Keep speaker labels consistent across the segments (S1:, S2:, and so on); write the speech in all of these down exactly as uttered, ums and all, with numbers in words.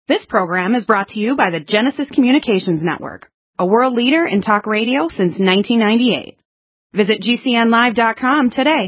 S1: This program is brought to you by the Genesis Communications Network, a world leader in talk radio since nineteen ninety-eight. Visit G C N live dot com today.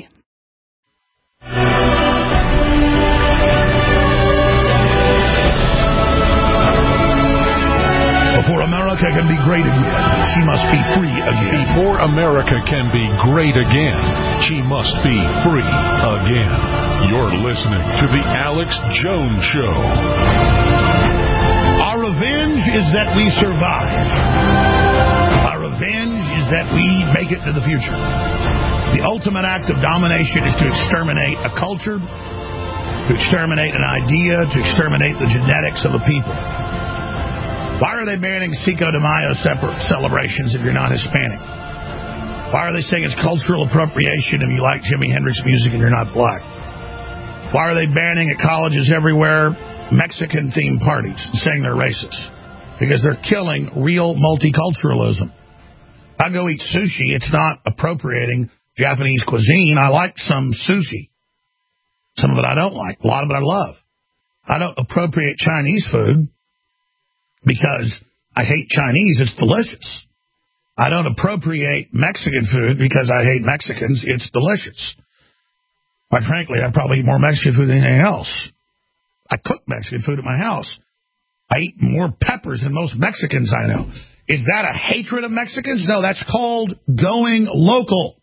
S2: Before America can be great again, she must be free again.
S3: Before America can be great again, she must be free again. You're listening to The Alex Jones Show.
S2: Our revenge is that we survive. Our revenge is that we make it to the future. The ultimate act of domination is to exterminate a culture, to exterminate an idea, to exterminate the genetics of a people. Why are they banning Cinco de Mayo separate celebrations if you're not Hispanic? Why are they saying it's cultural appropriation if you like Jimi Hendrix music and you're not black? Why are they banning at colleges everywhere Mexican-themed parties and saying they're racist? Because they're killing real multiculturalism. If I go eat sushi, it's not appropriating Japanese cuisine. I like some sushi. Some of it I don't like. A lot of it I love. I don't appropriate Chinese food because I hate Chinese. It's delicious. I don't appropriate Mexican food because I hate Mexicans. It's delicious. Quite frankly, I probably eat more Mexican food than anything else. I cook Mexican food at my house. I eat more peppers than most Mexicans I know. Is that a hatred of Mexicans? No, that's called going local.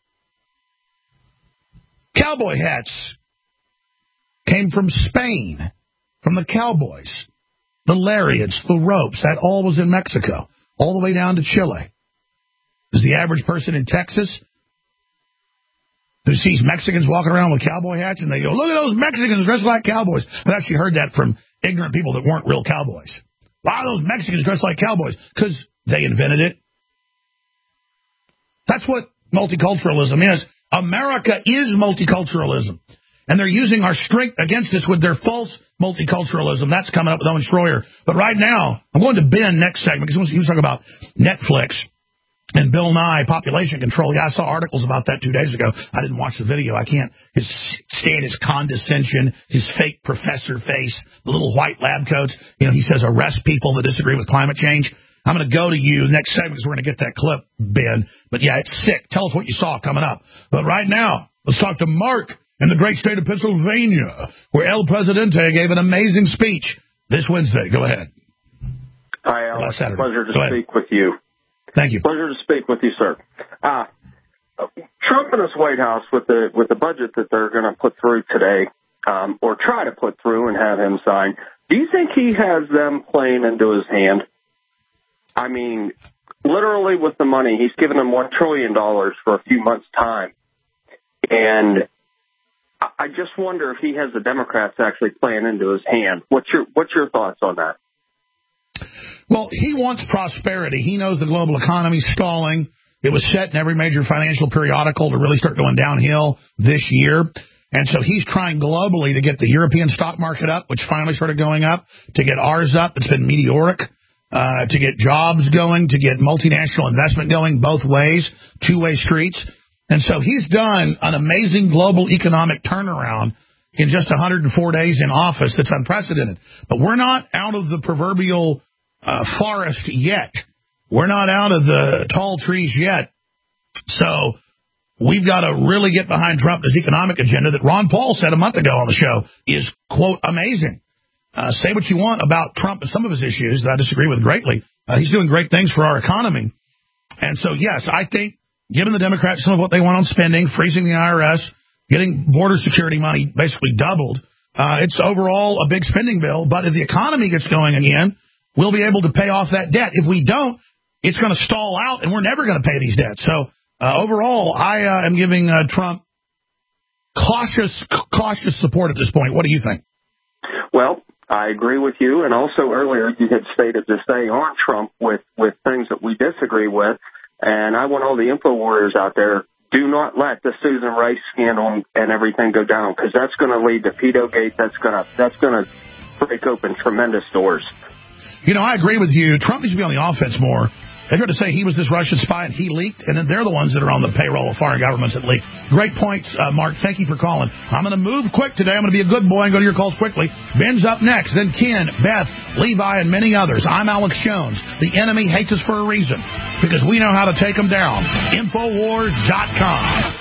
S2: Cowboy hats came from Spain, from the cowboys. The lariats, the ropes, that all was in Mexico, all the way down to Chile. Is the average person in Texas who sees Mexicans walking around with cowboy hats and they go, look at those Mexicans dressed like cowboys? I've actually heard that from ignorant people that weren't real cowboys. Why are those Mexicans dressed like cowboys? Because they invented it. That's what multiculturalism is. America is multiculturalism. And they're using our strength against us with their false multiculturalism. That's coming up with Owen Schroyer. But right now, I'm going to Ben next segment because he was talking about Netflix and Bill Nye, population control. Yeah, I saw articles about that two days ago. I didn't watch the video. I can't his, stand his condescension, his fake professor face, the little white lab coats. You know, he says arrest people that disagree with climate change. I'm going to go to you next segment because we're going to get that clip, Ben. But yeah, it's sick. Tell us what you saw coming up. But right now, let's talk to Mark in the great state of Pennsylvania, where El Presidente gave an amazing speech this Wednesday. Go ahead.
S4: Hi, Alex. Pleasure to
S2: go
S4: speak
S2: ahead.
S4: with you.
S2: Thank you.
S4: Pleasure to speak with you, sir. Uh, Trump and his White House, with the with the budget that they're going to put through today, um, or try to put through and have him sign, do you think he has them playing into his hand? I mean, literally with the money, he's given them one trillion dollars for a few months' time. And I just wonder if he has the Democrats actually playing into his hand. What's your what's your thoughts on that?
S2: Well, he wants prosperity. He knows the global economy is stalling. It was set in every major financial periodical to really start going downhill this year. And so he's trying globally to get the European stock market up, which finally started going up, to get ours up. It's been meteoric, uh, to get jobs going, to get multinational investment going both ways, two-way streets. And so he's done an amazing global economic turnaround in just one hundred four days in office that's unprecedented. But we're not out of the proverbial uh, forest yet. We're not out of the tall trees yet. So we've got to really get behind Trump's economic agenda that Ron Paul said a month ago on the show is, quote, amazing. Uh, say what you want about Trump and some of his issues that I disagree with greatly. Uh, he's doing great things for our economy. And so, yes, I think giving the Democrats some of what they want on spending, freezing the I R S, getting border security money basically doubled, uh, it's overall a big spending bill. But if the economy gets going again, we'll be able to pay off that debt. If we don't, it's going to stall out, and we're never going to pay these debts. So uh, overall, I uh, am giving uh, Trump cautious, cautious support at this point. What do you think?
S4: Well, I agree with you. And also earlier you had stated to stay on Trump with, with things that we disagree with. And I want all the info warriors out there, do not let the Susan Rice scandal and everything go down, because that's going to lead to Pedogate. That's going to that's going to break open tremendous doors.
S2: You know, I agree with you. Trump needs to be on the offense more. They tried to say he was this Russian spy and he leaked, and then they're the ones that are on the payroll of foreign governments that leak. Great points, uh, Mark. Thank you for calling. I'm going to move quick today. I'm going to be a good boy and go to your calls quickly. Ben's up next, then Ken, Beth, Levi, and many others. I'm Alex Jones. The enemy hates us for a reason, because we know how to take them down. Infowars dot com.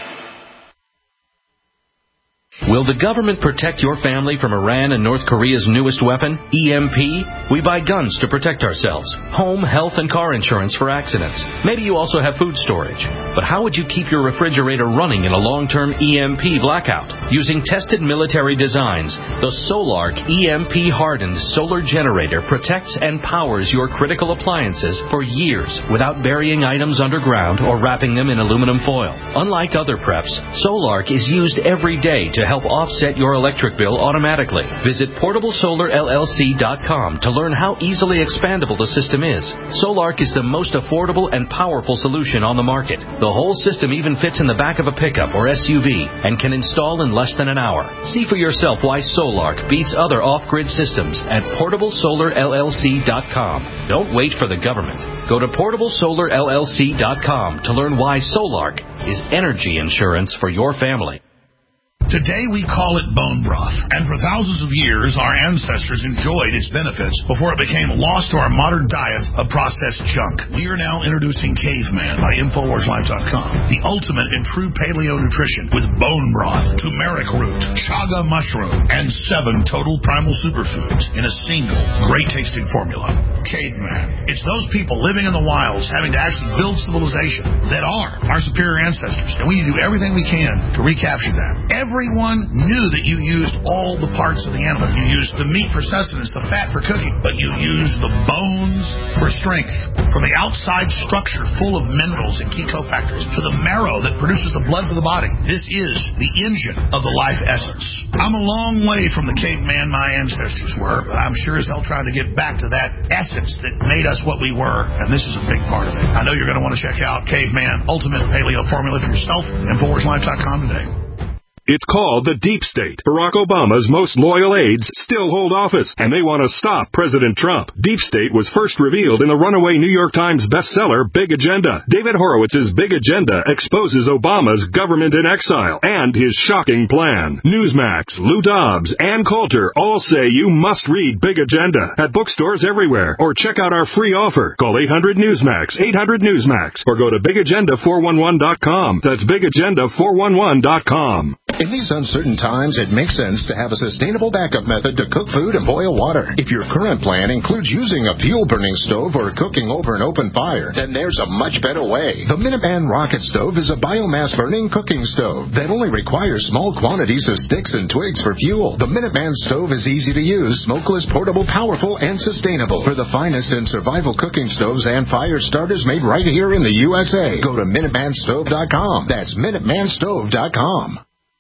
S5: Will the government protect your family from Iran and North Korea's newest weapon, E M P? We buy guns to protect ourselves, home, health, and car insurance for accidents. Maybe you also have food storage. But how would you keep your refrigerator running in a long-term E M P blackout? Using tested military designs, the Solark E M P-hardened solar generator protects and powers your critical appliances for years without burying items underground or wrapping them in aluminum foil. Unlike other preps, Solark is used every day to help offset your electric bill automatically. Visit portable solar L L C dot com to learn how easily expandable the system is. Solark is the most affordable and powerful solution on the market. The whole system even fits in the back of a pickup or S U V and can install in less than an hour. See for yourself why Solark beats other off-grid systems at portable solar L L C dot com. Don't wait for the government. Go to portable solar L L C dot com to learn why Solark is energy insurance for your family.
S2: Today we call it bone broth, and for thousands of years our ancestors enjoyed its benefits before it became lost to our modern diet of processed junk. We are now introducing Caveman by Infowars Live dot com, the ultimate in true paleo nutrition with bone broth, turmeric root, chaga mushroom, and seven total primal superfoods in a single great-tasting formula. Caveman. It's those people living in the wilds having to actually build civilization that are our superior ancestors, and we need to do everything we can to recapture that. Every Everyone knew that you used all the parts of the animal. You used the meat for sustenance, the fat for cooking, but you used the bones for strength. From the outside structure full of minerals and key cofactors to the marrow that produces the blood for the body, this is the engine of the life essence. I'm a long way from the caveman my ancestors were, but I'm sure as hell trying to get back to that essence that made us what we were, and this is a big part of it. I know you're going to want to check out Caveman Ultimate Paleo Formula for yourself. Infowars Live dot com today.
S3: It's called the Deep State. Barack Obama's most loyal aides still hold office, and they want to stop President Trump. Deep State was first revealed in the runaway New York Times bestseller, Big Agenda. David Horowitz's Big Agenda exposes Obama's government in exile and his shocking plan. Newsmax, Lou Dobbs, Ann Coulter all say you must read Big Agenda at bookstores everywhere, or check out our free offer. Call eight hundred Newsmax, eight hundred Newsmax, or go to big agenda four one one dot com. That's big agenda four one one dot com.
S6: In these uncertain times, it makes sense to have a sustainable backup method to cook food and boil water. If your current plan includes using a fuel-burning stove or cooking over an open fire, then there's a much better way. The Minuteman Rocket Stove is a biomass-burning cooking stove that only requires small quantities of sticks and twigs for fuel. The Minuteman Stove is easy to use, smokeless, portable, powerful, and sustainable. For the finest in survival cooking stoves and fire starters made right here in the U S A, go to Minuteman Stove dot com. That's Minuteman Stove dot com.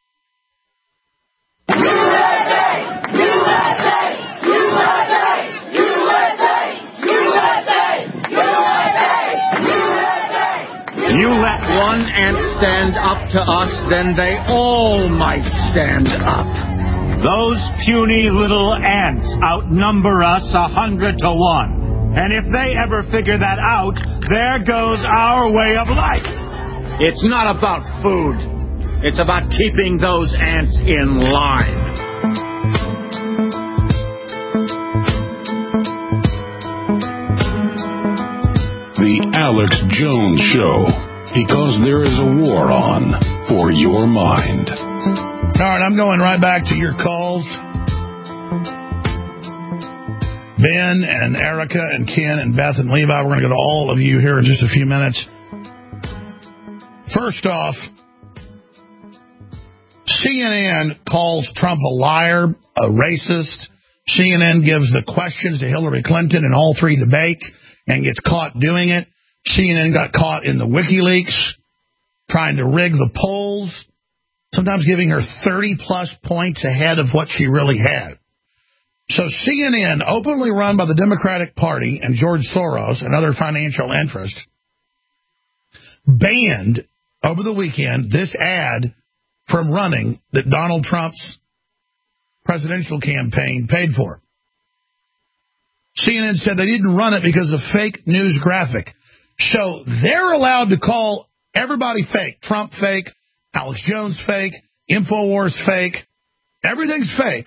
S7: U S A! U S A! U S A! U S A! U S A! U S A!
S8: You let one ant stand up to us, then they all might stand up. Those puny little ants outnumber us a hundred to one. And if they ever figure that out, there goes our way of life. It's not about food. It's about keeping those ants in line.
S3: The Alex Jones Show, because there is a war on for your mind.
S2: All right, I'm going right back to your calls. Ben and Erica and Ken and Beth and Levi, we're going to go to all of you here in just a few minutes. First off, C N N calls Trump a liar, a racist. C N N gives the questions to Hillary Clinton in all three debates and gets caught doing it. C N N got caught in the WikiLeaks trying to rig the polls, sometimes giving her thirty-plus points ahead of what she really had. So C N N, openly run by the Democratic Party and George Soros and other financial interests, banned over the weekend this ad from running that Donald Trump's presidential campaign paid for. C N N said they didn't run it because of fake news graphic. So they're allowed to call everybody fake. Trump fake, Alex Jones fake, InfoWars fake. Everything's fake.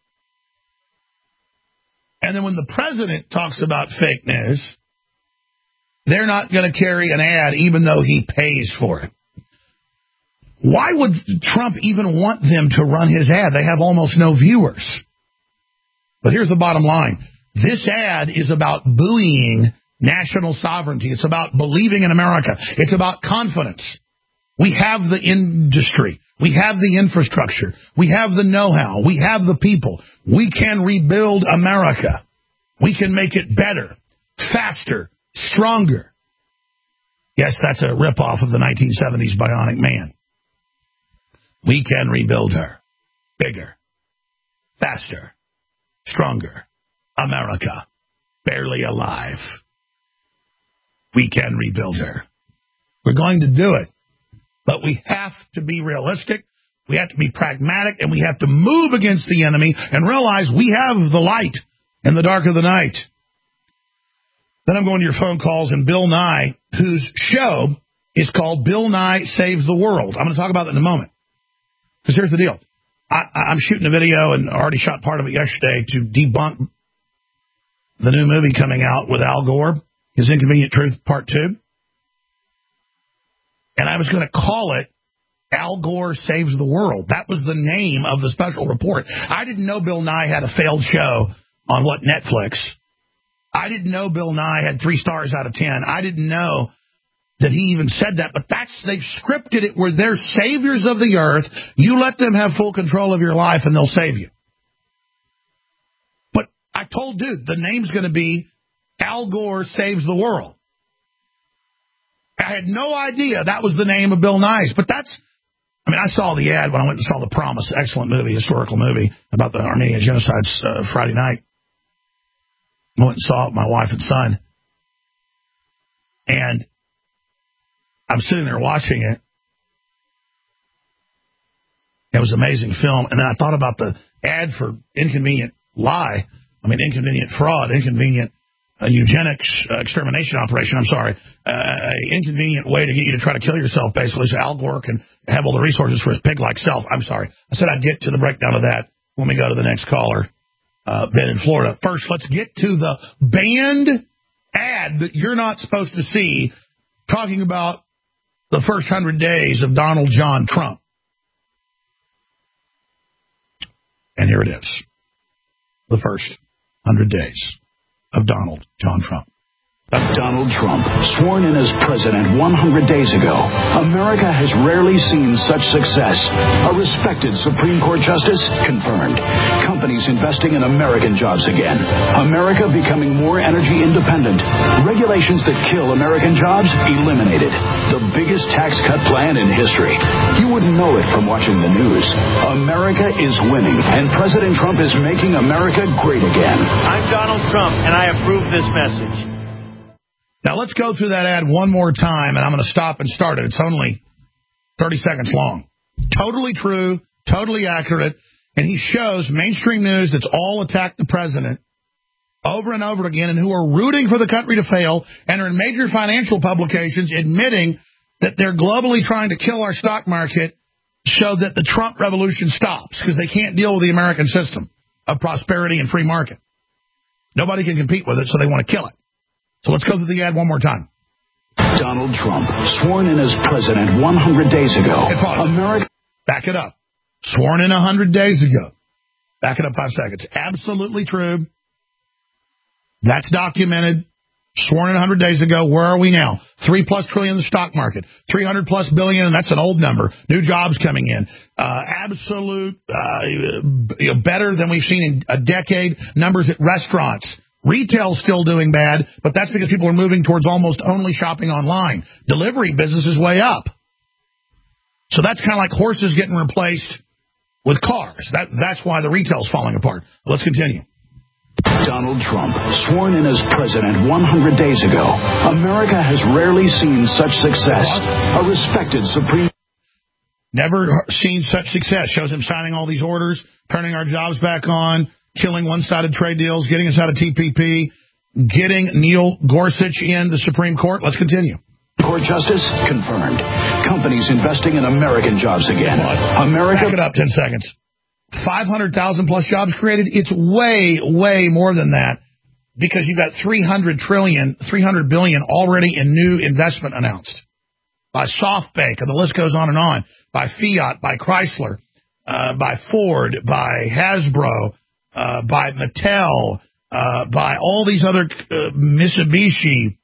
S2: And then when the president talks about fake news, they're not going to carry an ad even though he pays for it. Why would Trump even want them to run his ad? They have almost no viewers. But here's the bottom line. This ad is about buoying national sovereignty. It's about believing in America. It's about confidence. We have the industry. We have the infrastructure. We have the know-how. We have the people. We can rebuild America. We can make it better, faster, stronger. Yes, that's a ripoff of the nineteen seventies Bionic Man. We can rebuild her. Bigger, faster, stronger. America, barely alive. We can rebuild her. We're going to do it. But we have to be realistic, we have to be pragmatic, and we have to move against the enemy and realize we have the light in the dark of the night. Then I'm going to your phone calls, and Bill Nye, whose show is called Bill Nye Saves the World. I'm going to talk about that in a moment. Because here's the deal. I, I'm shooting a video, and already shot part of it yesterday, to debunk the new movie coming out with Al Gore, His Inconvenient Truth Part two. And I was going to call it Al Gore Saves the World. That was the name of the special report. I didn't know Bill Nye had a failed show on what Netflix. I didn't know Bill Nye had three stars out of ten. I didn't know that he even said that. But that's they've scripted it where they're saviors of the earth. You let them have full control of your life and they'll save you. But I told dude, the name's going to be Al Gore Saves the World. I had no idea that was the name of Bill Nye. But that's, I mean, I saw the ad when I went and saw The Promise, excellent movie, historical movie about the Armenian genocide uh, Friday night. I went and saw it with my wife and son. And I'm sitting there watching it. It was an amazing film. And then I thought about the ad for Inconvenient Lie. I mean, Inconvenient Fraud, Inconvenient A eugenics uh, extermination operation, I'm sorry, uh, an inconvenient way to get you to try to kill yourself, basically, so Al Gore can have all the resources for his pig-like self. I'm sorry. I said I'd get to the breakdown of that when we go to the next caller, uh, Ben in Florida. First, let's get to the banned ad that you're not supposed to see, talking about the first hundred days of Donald John Trump. And here it is. The first hundred days of Donald John Trump.
S9: Donald Trump, sworn in as president one hundred days ago. America has rarely seen such success. A respected Supreme Court justice? Confirmed. Companies investing in American jobs again. America becoming more energy independent. Regulations that kill American jobs? Eliminated. The biggest tax cut plan in history. You wouldn't know it from watching the news. America is winning, and President Trump is making America great again.
S10: I'm Donald Trump, and I approve this message.
S2: Now, let's go through that ad one more time, and I'm going to stop and start it. It's only thirty seconds long. Totally true, totally accurate, and he shows mainstream news that's all attacked the president over and over again and who are rooting for the country to fail and are in major financial publications admitting that they're globally trying to kill our stock market so that the Trump revolution stops because they can't deal with the American system of prosperity and free market. Nobody can compete with it, so they want to kill it. So let's go through the ad one more time.
S9: Donald Trump, sworn in as president one hundred days ago.
S2: Hey, pause. America. Back it up. Sworn in one hundred days ago. Back it up five seconds. Absolutely true. That's documented. Sworn in one hundred days ago. Where are we now? Three plus trillion in the stock market. three hundred plus billion, and that's an old number. New jobs coming in. Uh, absolute, uh, you know, better than we've seen in a decade. Numbers at restaurants. Retail's still doing bad, but that's because people are moving towards almost only shopping online. Delivery business is way up. So that's kind of like horses getting replaced with cars. That, that's why the retail's falling apart. Let's continue.
S9: Donald Trump, sworn in as president one hundred days ago. America has rarely seen such success. A respected Supreme...
S2: Never seen such success. Shows him signing all these orders, turning our jobs back on, killing one-sided trade deals, getting us out of T P P. getting Neil Gorsuch in the Supreme Court. Let's continue.
S9: Court justice confirmed. Companies investing in American jobs again. America.
S2: Back it up ten seconds. five hundred thousand plus jobs created. It's way, way more than that because you've got three hundred trillion, three hundred billion already in new investment announced by SoftBank, and the list goes on and on, by Fiat, by Chrysler, uh, by Ford, by Hasbro, uh, by Mattel, uh, by all these other uh, Mitsubishi,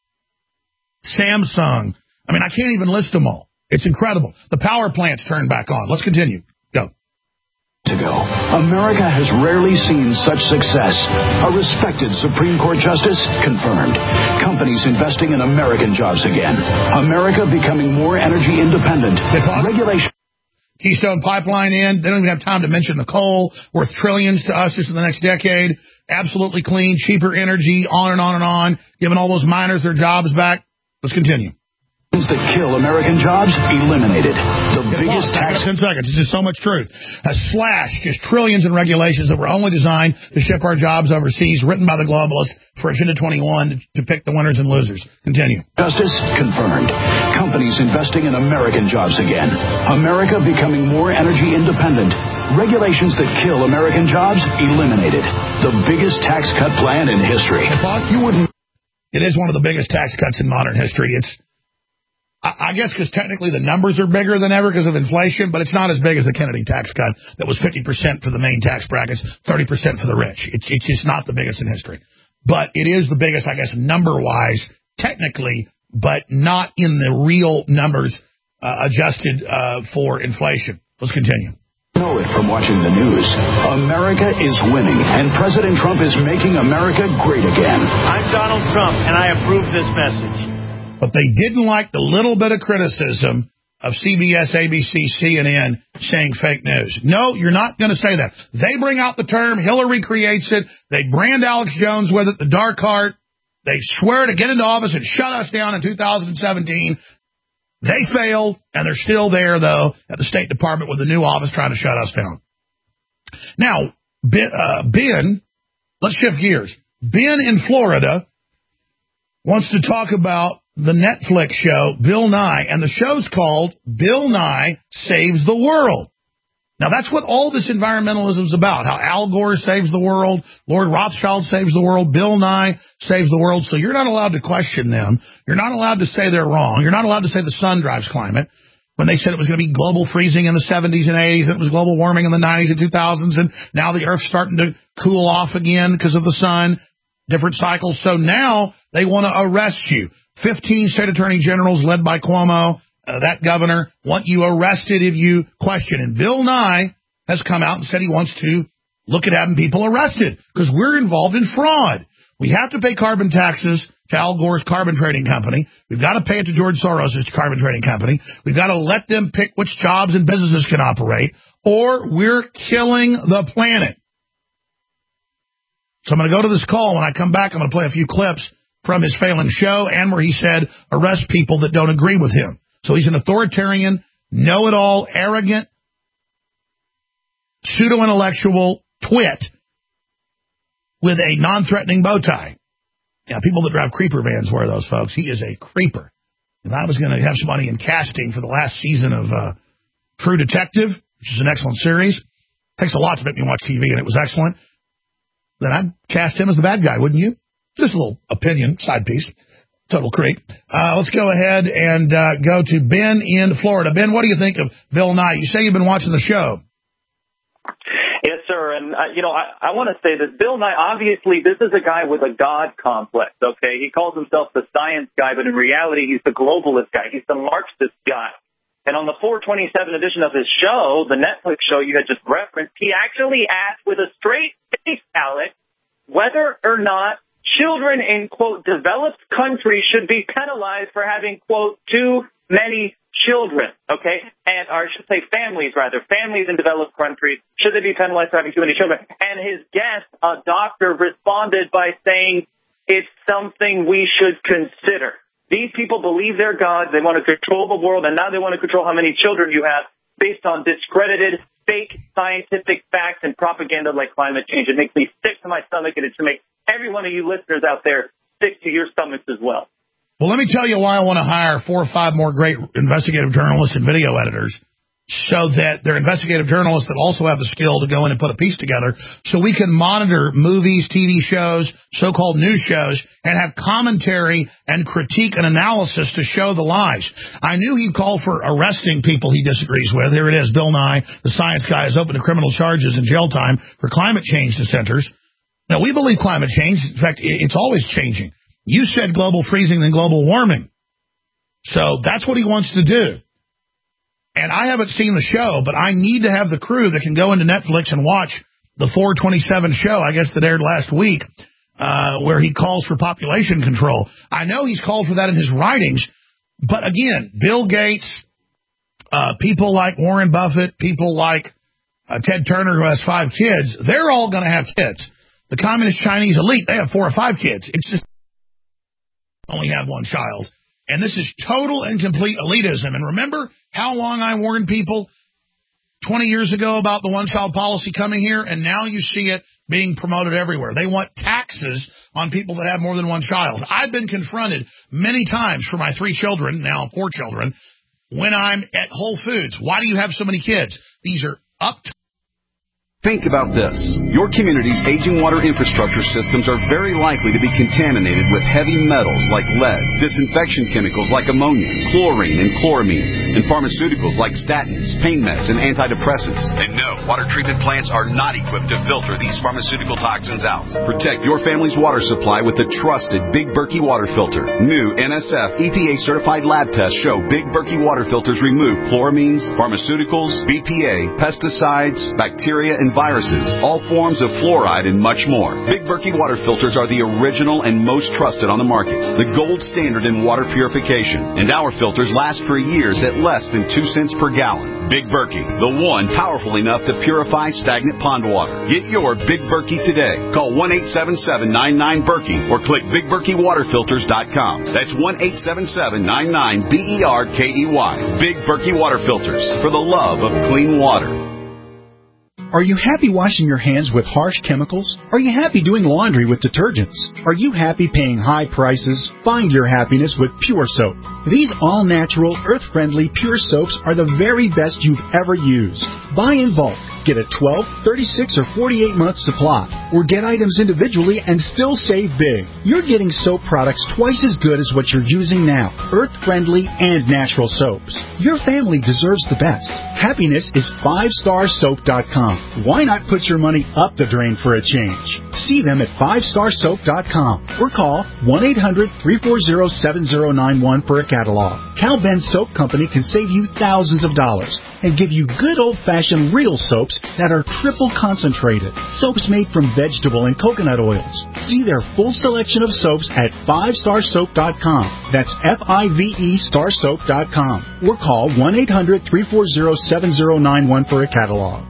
S2: Samsung. I mean, I can't even list them all. It's incredible. The power plants turned back on. Let's continue. Go.
S9: Ago, America has rarely seen such success. A respected Supreme Court justice confirmed. Companies investing in American jobs again. America becoming more energy independent. Regulation.
S2: Keystone Pipeline in. They don't even have time to mention the coal, worth trillions to us just in the next decade. Absolutely clean, cheaper energy, on and on and on, giving all those miners their jobs back. Let's continue.
S9: That kill American jobs eliminated. The
S2: Get
S9: biggest tax.
S2: ten seconds. It's just so much truth. A slash, just trillions in regulations that were only designed to ship our jobs overseas, written by the globalists for Agenda twenty-one to, to pick the winners and losers. Continue.
S9: Justice confirmed. Companies investing in American jobs again. America becoming more energy independent. Regulations that kill American jobs eliminated. The biggest tax cut plan in history.
S2: You wouldn't. It is one of the biggest tax cuts in modern history. It's I guess because technically the numbers are bigger than ever because of inflation, but it's not as big as the Kennedy tax cut that was fifty percent for the main tax brackets, thirty percent for the rich. It's, it's just not the biggest in history. But it is the biggest, I guess, number-wise, technically, but not in the real numbers uh, adjusted uh, for inflation. Let's continue.
S9: Know it from watching the news. America is winning, and President Trump is making America great again.
S10: I'm Donald Trump, and I approve this message.
S2: But they didn't like the little bit of criticism of C B S, A B C, C N N saying fake news. No, you're not going to say that. They bring out the term. Hillary creates it. They brand Alex Jones with it, the dark heart. They swear to get into office and shut us down in two thousand seventeen. They failed, and they're still there, though, at the State Department with the new office trying to shut us down. Now, Ben, uh, Ben let's shift gears. Ben in Florida wants to talk about the Netflix show, Bill Nye, and the show's called Bill Nye Saves the World. Now, that's what all this environmentalism is about, how Al Gore saves the world, Lord Rothschild saves the world, Bill Nye saves the world. So you're not allowed to question them. You're not allowed to say they're wrong. You're not allowed to say the sun drives climate. When they said it was going to be global freezing in the seventies and eighties, and it was global warming in the nineties and two thousands, and now the Earth's starting to cool off again because of the sun, different cycles. So now they want to arrest you. fifteen state attorney generals led by Cuomo, uh, that governor, want you arrested if you question. And Bill Nye has come out and said he wants to look at having people arrested because we're involved in fraud. We have to pay carbon taxes to Al Gore's carbon trading company. We've got to pay it to George Soros' carbon trading company. We've got to let them pick which jobs and businesses can operate, or we're killing the planet. So I'm going to go to this call. When I come back, I'm going to play a few clips from his failing show and where he said arrest people that don't agree with him. So he's an authoritarian, know-it-all, arrogant, pseudo-intellectual twit with a non-threatening bow tie. Yeah, people that drive creeper vans wear those, folks. He is a creeper. If I was going to have somebody in casting for the last season of uh, True Detective, which is an excellent series, takes a lot to make me watch T V, and it was excellent, then I'd cast him as the bad guy, wouldn't you? Just a little opinion, side piece. Total creep. Uh, let's go ahead and uh, go to Ben in Florida. Ben, what do you think of Bill Nye? You say you've been watching the show.
S11: Yes, sir. And, uh, you know, I, I want to say that Bill Nye, obviously, this is a guy with a God complex, okay? He calls himself the science guy, but in reality, he's the globalist guy. He's the Marxist guy. And on the four twenty-seven edition of his show, the Netflix show you had just referenced, he actually asked with a straight face, Alex, whether or not children in, quote, developed countries should be penalized for having, quote, too many children, okay? And, or I should say families, rather. Families in developed countries, should they be penalized for having too many children? And his guest, a doctor, responded by saying, it's something we should consider. These people believe they're gods. They want to control the world, and now they want to control how many children you have based on discredited, fake scientific facts and propaganda like climate change. It makes me sick to my stomach, and it should make every one of you listeners out there sick to your stomachs as well.
S2: Well, let me tell you why I want to hire four or five more great investigative journalists and video editors, so that they're investigative journalists that also have the skill to go in and put a piece together, so we can monitor movies, T V shows, so-called news shows, and have commentary and critique and analysis to show the lies. I knew he'd call for arresting people he disagrees with. Here it is. Bill Nye, the science guy, is open to criminal charges and jail time for climate change dissenters. Now, we believe climate change. In fact, it's always changing. You said global freezing than global warming. So that's what he wants to do. And I haven't seen the show, but I need to have the crew that can go into Netflix and watch the four twenty-seven show, I guess, that aired last week, uh, where he calls for population control. I know he's called for that in his writings, but again, Bill Gates, uh, people like Warren Buffett, people like uh, Ted Turner, who has five kids, they're all going to have kids. The communist Chinese elite, they have four or five kids. It's just only have one child. And this is total and complete elitism. And remember how long I warned people twenty years ago about the one-child policy coming here, and now you see it being promoted everywhere. They want taxes on people that have more than one child. I've been confronted many times for my three children, now four children, when I'm at Whole Foods. Why do you have so many kids? These are up to...
S12: Think about this. Your community's aging water infrastructure systems are very likely to be contaminated with heavy metals like lead, disinfection chemicals like ammonia, chlorine and chloramines, and pharmaceuticals like statins, pain meds, and antidepressants. And no, water treatment plants are not equipped to filter these pharmaceutical toxins out. Protect your family's water supply with the trusted Big Berkey water filter. New N S F E P A-certified lab tests show Big Berkey water filters remove chloramines, pharmaceuticals, B P A, pesticides, bacteria, and viruses, all forms of fluoride, and much more. Big Berkey water filters are the original and most trusted on the market, the gold standard in water purification, and our filters last for years at less than two cents per gallon. Big Berkey, the one powerful enough to purify stagnant pond water. Get your Big Berkey today. Call one eight seven seven, nine nine, Berkey or click big berkey water filters dot com. That's one eight seven seven, nine nine, B E R K E Y. Big Berkey water filters, for the love of clean water.
S13: Are you happy washing your hands with harsh chemicals? Are you happy doing laundry with detergents? Are you happy paying high prices? Find your happiness with Pure Soap. These all-natural, earth-friendly Pure Soaps are the very best you've ever used. Buy in bulk. Get a twelve, thirty-six, or forty-eight month supply, or get items individually and still save big. You're getting soap products twice as good as what you're using now, earth-friendly and natural soaps. Your family deserves the best. Happiness is five star soap dot com. Why not put your money up the drain for a change? See them at five star soap dot com or call one eight hundred, three four zero, seven zero nine one for a catalog. Cal Ben Soap Company can save you thousands of dollars and give you good old-fashioned real soaps that are triple concentrated. Soaps made from vegetable and coconut oils. See their full selection of soaps at five star soap dot com. That's F I V E star soap dot com. Or call one eight hundred, three four zero, seven zero nine one for a catalog.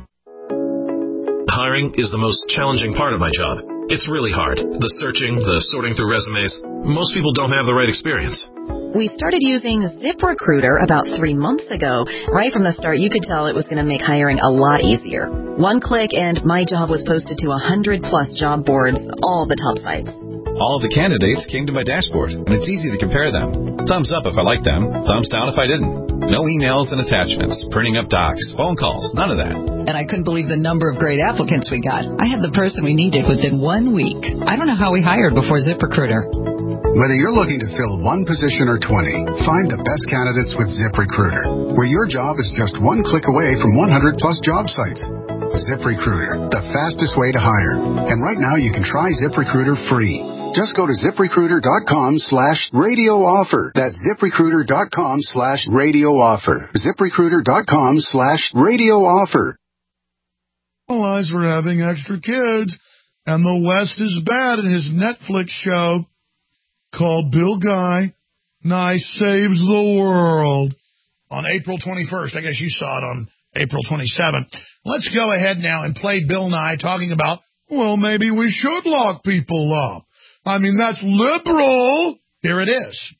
S14: Hiring is the most challenging part of my job. It's really hard. The searching, the sorting through resumes. Most people don't have the right experience.
S15: We started using ZipRecruiter about three months ago. Right from the start, you could tell it was going to make hiring a lot easier. One click and my job was posted to one hundred plus job boards, all the top sites.
S16: All of the candidates came to my dashboard, and it's easy to compare them. Thumbs up if I liked them, thumbs down if I didn't. No emails and attachments, printing up docs, phone calls, none of that.
S17: And I couldn't believe the number of great applicants we got. I had the person we needed within one week. I don't know how we hired before ZipRecruiter.
S18: Whether you're looking to fill one position or twenty, find the best candidates with ZipRecruiter, where your job is just one click away from one hundred plus job sites. ZipRecruiter, the fastest way to hire. And right now you can try ZipRecruiter free. Just go to ZipRecruiter.com slash radio offer. That's ZipRecruiter.com slash radio offer. ZipRecruiter.com slash radio offer.
S2: Realize we're having extra kids, and the West is bad in his Netflix show called Bill Guy Nye Saves the World on April twenty-first. I guess you saw it on April twenty-seventh. Let's go ahead now and play Bill Nye talking about, well, maybe we should lock people up. I mean, that's liberal. Here it is.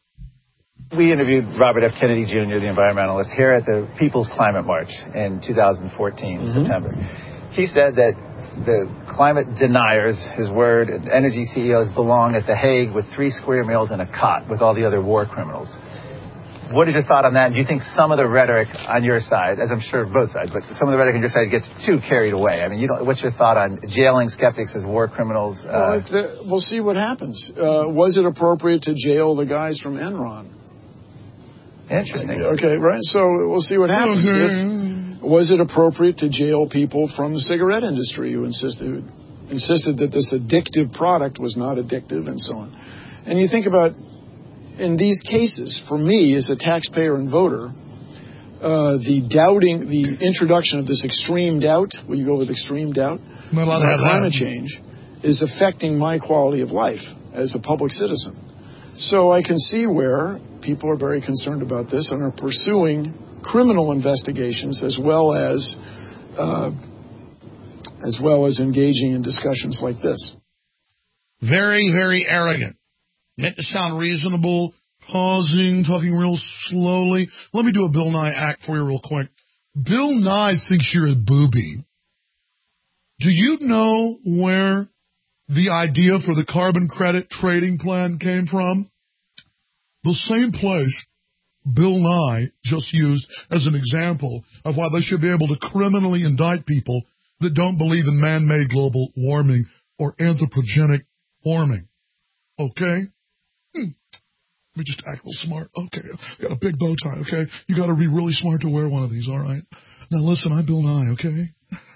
S19: We interviewed Robert F. Kennedy Junior, the environmentalist, here at the People's Climate March in two thousand fourteen, mm-hmm. September. He said that the climate deniers, his word, energy C E Os belong at The Hague with three square meals and a cot with all the other war criminals. What is your thought on that? Do you think some of the rhetoric on your side, as I'm sure both sides, but some of the rhetoric on your side gets too carried away? I mean, you don't, what's your thought on jailing skeptics as war criminals? Uh,
S20: well, if the, we'll see what happens. Uh, was it appropriate to jail the guys from Enron?
S19: Interesting.
S20: Okay, right. So we'll see what happens. If, was it appropriate to jail people from the cigarette industry who insisted, who insisted that this addictive product was not addictive and so on? And you think about, in these cases, for me as a taxpayer and voter, uh, the doubting, the introduction of this extreme doubt, will you go with extreme doubt, about climate change, is affecting my quality of life as a public citizen. So I can see where people are very concerned about this and are pursuing criminal investigations as well as uh, as well as engaging in discussions like this.
S2: Very, very arrogant. Meant to sound reasonable, pausing, talking real slowly. Let me do a Bill Nye act for you real quick. Bill Nye thinks you're a booby. Do you know where the idea for the carbon credit trading plan came from? The same place Bill Nye just used as an example of why they should be able to criminally indict people that don't believe in man-made global warming or anthropogenic warming. Okay? Hmm. Let me just act real smart. Okay, got a big bow tie, okay? You got to be really smart to wear one of these, all right? Now listen, I'm Bill Nye, okay?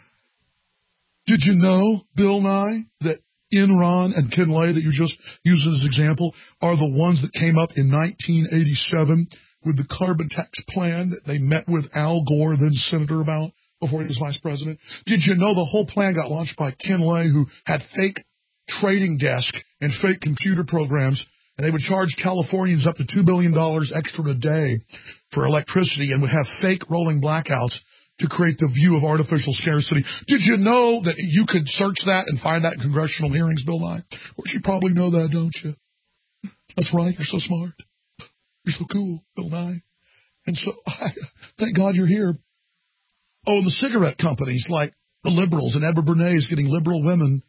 S2: Did you know, Bill Nye, that Enron and Ken Lay that you just used as an example are the ones that came up in nineteen eighty-seven with the carbon tax plan that they met with Al Gore, then senator, about before he was vice president? Did you know the whole plan got launched by Ken Lay, who had fake trading desk and fake computer programs, and they would charge Californians up to two billion dollars extra a day for electricity and would have fake rolling blackouts to create the view of artificial scarcity? Did you know that you could search that and find that in congressional hearings, Bill Nye? Of course, you probably know that, don't you? That's right. You're so smart. You're so cool, Bill Nye. And so, I, thank God you're here. Oh, and the cigarette companies like the liberals and Edward Bernays getting liberal women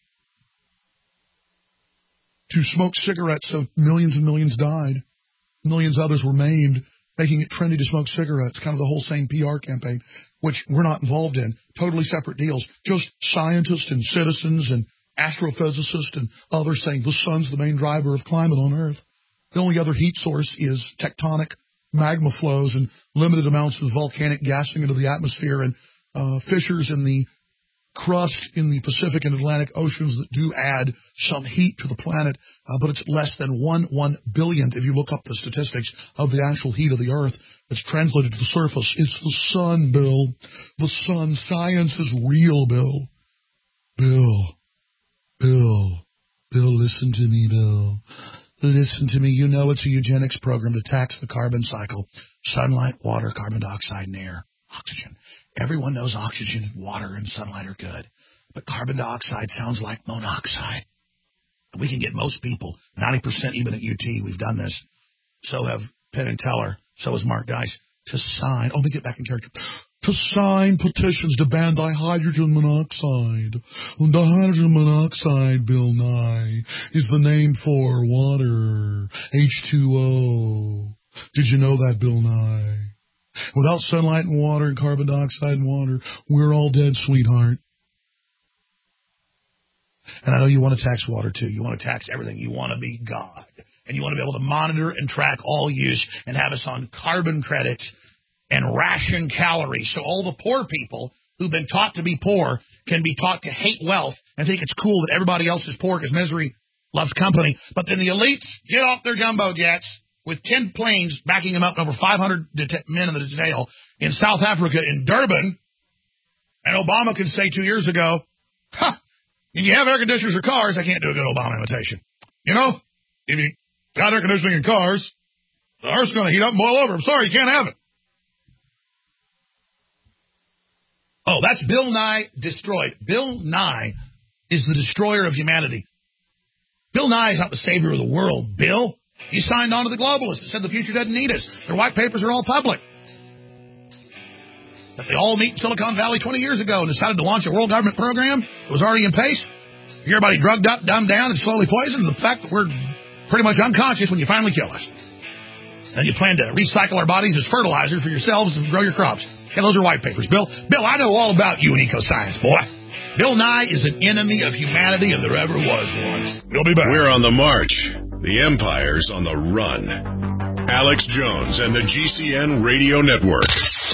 S2: to smoke cigarettes, so millions and millions died. Millions others were maimed, making it trendy to smoke cigarettes, kind of the whole same P R campaign, which we're not involved in. Totally separate deals. Just scientists and citizens and astrophysicists and others saying the sun's the main driver of climate on Earth. The only other heat source is tectonic magma flows and limited amounts of volcanic gassing into the atmosphere and uh, fissures in the crust in the Pacific and Atlantic Oceans that do add some heat to the planet, uh, but it's less than one one billionth, if you look up the statistics, of the actual heat of the Earth that's translated to the surface. It's the sun, Bill. The sun. Science is real, Bill. Bill. Bill. Bill, listen to me, Bill. Listen to me. You know it's a eugenics program to tax the carbon cycle. Sunlight, water, carbon dioxide, and air. Oxygen. Everyone knows oxygen, water, and sunlight are good. But carbon dioxide sounds like monoxide. We can get most people, ninety percent even at U T, we've done this. So have Penn and Teller. So has Mark Geis. To sign, oh, let me get back in character. To sign petitions to ban dihydrogen monoxide. Dihydrogen monoxide, Bill Nye, is the name for water. H two O. Did you know that, Bill Nye? Without sunlight and water and carbon dioxide and water, we're all dead, sweetheart. And I know you want to tax water, too. You want to tax everything. You want to be God. And you want to be able to monitor and track all use and have us on carbon credits and ration calories. So all the poor people who've been taught to be poor can be taught to hate wealth and think it's cool that everybody else is poor because misery loves company. But then the elites get off their jumbo jets with ten planes backing them up and over five hundred det- men in the detail in South Africa, in Durban. And Obama can say two years ago, huh, if you have air conditioners or cars, I can't do a good Obama imitation. You know, if you got air conditioning in cars, the Earth's going to heat up and boil over. I'm sorry, you can't have it. Oh, that's Bill Nye destroyed. Bill Nye is the destroyer of humanity. Bill Nye is not the savior of the world, Bill. He signed on to the globalists that said the future doesn't need us. Their white papers are all public. that they all meet in Silicon Valley twenty years ago and decided to launch a world government program that was already in place. You're everybody drugged up, dumbed down, and slowly poisoned. The fact that we're pretty much unconscious when you finally kill us. And you plan to recycle our bodies as fertilizer for yourselves and grow your crops. Yeah, those are white papers. Bill, Bill, I know all about you and ecoscience, boy. Bill Nye is an enemy of humanity if there ever was one. We'll be back.
S3: We're on the march. The Empire's on the run. Alex Jones and the G C N Radio Network.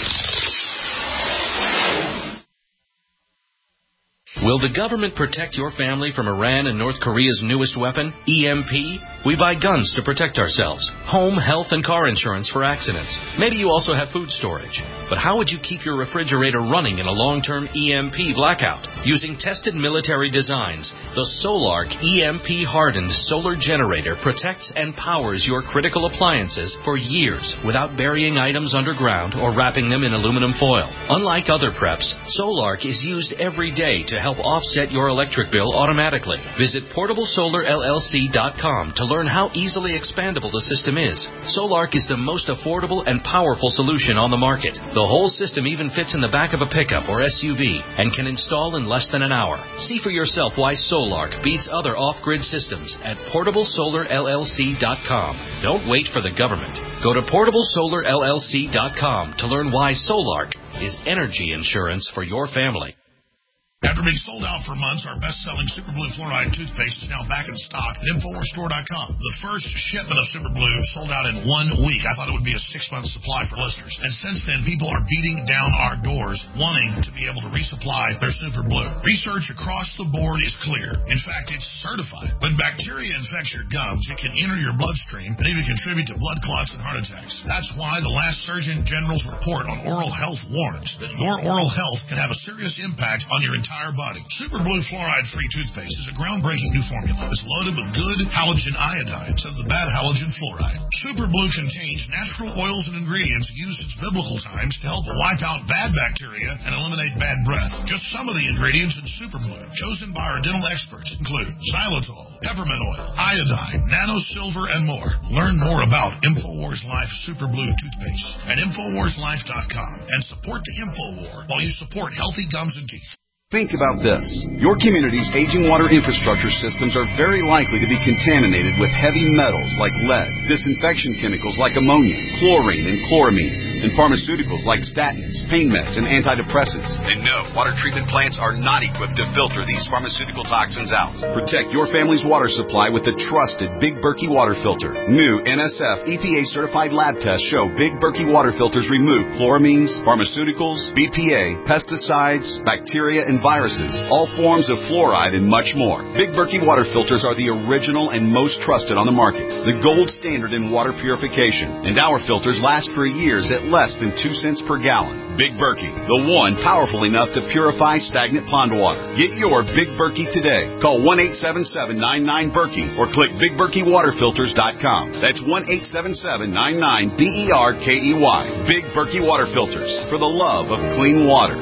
S5: Will the government protect your family from Iran and North Korea's newest weapon, E M P? We buy guns to protect ourselves, home, health, and car insurance for accidents. Maybe you also have food storage. But how would you keep your refrigerator running in a long-term E M P blackout? Using tested military designs, the Solarc E M P-hardened solar generator protects and powers your critical appliances for years without burying items underground or wrapping them in aluminum foil. Unlike other preps, Solarc is used every day to help offset your electric bill automatically. Visit portable solar L L C dot com to learn how easily expandable the system is. Solarc is the most affordable and powerful solution on the market. The whole system even fits in the back of a pickup or S U V and can install in less than an hour. See for yourself why Solarc beats other off-grid systems at portable solar L L C dot com. Don't wait for the government. Go to portable solar L L C dot com to learn why Solarc is energy insurance for your family.
S2: After being sold out for months, our best-selling Super Blue Fluoride toothpaste is now back in stock at Infowars Store dot com. The first shipment of Super Blue sold out in one week. I thought it would be a six-month supply for listeners. And since then, people are beating down our doors wanting to be able to resupply their Super Blue. Research across the board is clear. In fact, it's certified. When bacteria infects your gums, it can enter your bloodstream and even contribute to blood clots and heart attacks. That's why the last Surgeon General's report on oral health warns that your oral health can have a serious impact on your entire entire body. Super Blue Fluoride-free toothpaste is a groundbreaking new formula that's loaded with good halogen iodine instead of the bad halogen fluoride. Super Blue contains natural oils and ingredients used since biblical times to help wipe out bad bacteria and eliminate bad breath. Just some of the ingredients in Super Blue, chosen by our dental experts, include xylitol, peppermint oil, iodine, nano silver, and more. Learn more about InfoWars Life Super Blue toothpaste at Infowars Life dot com and support the InfoWar while you support healthy gums and teeth.
S12: Think about this. Your community's aging water infrastructure systems are very likely to be contaminated with heavy metals like lead, disinfection chemicals like ammonia, chlorine and chloramines, and pharmaceuticals like statins, pain meds, and antidepressants. And no, water treatment plants are not equipped to filter these pharmaceutical toxins out. Protect your family's water supply with the trusted Big Berkey water filter. New N S F E P A-certified lab tests show Big Berkey water filters remove chloramines, pharmaceuticals, B P A, pesticides, bacteria, and viruses, all forms of fluoride, and much more. Big Berkey water filters are the original and most trusted on the market, the gold standard in water purification, and our filters last for years at less than two cents per gallon. Big Berkey, the one powerful enough to purify stagnant pond water. Get your Big Berkey today. Call one eight seven seven, nine nine, Berkey or click big berkey water filters dot com. That's one eight seven seven, nine nine, B E R K E Y. Big Berkey water filters, for the love of clean water.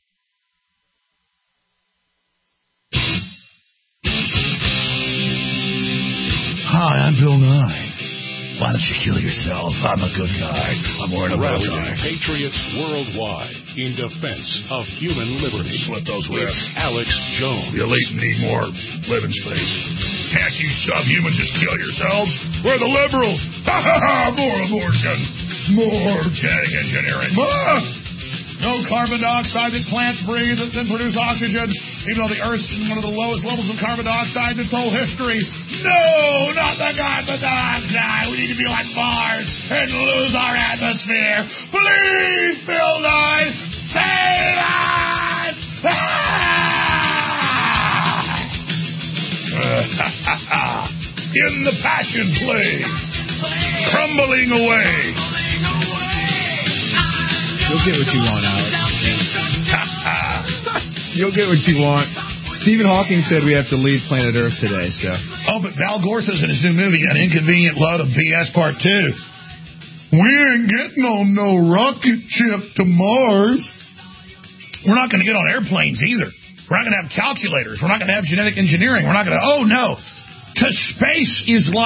S2: Hi, I'm Bill Nye. Why don't you kill yourself? I'm a good guy. I'm wearing a bow tie.
S3: Patriots worldwide in defense of human liberty.
S2: Slit those wrists.
S3: Alex Jones.
S2: The elite need more living space. Can't you subhumans just kill yourselves? We're the liberals. Ha ha ha! More abortion. More genetic engineering. More! No carbon dioxide that plants breathe that then produce oxygen, even though the Earth's in one of the lowest levels of carbon dioxide in its whole history. No, not the carbon dioxide. We need to be like Mars and lose our atmosphere. Please, Bill Nye, save us! In the Passion Play, crumbling away.
S21: You'll get what you want, Alex. You'll get what you want. Stephen Hawking said we have to leave planet Earth today, so.
S2: Oh, but Val Gore says in his new movie, An Inconvenient Load of B S Part two, we ain't getting on no rocket ship to Mars. We're not going to get on airplanes either. We're not going to have calculators. We're not going to have genetic engineering. We're not going to, oh, no. To space is like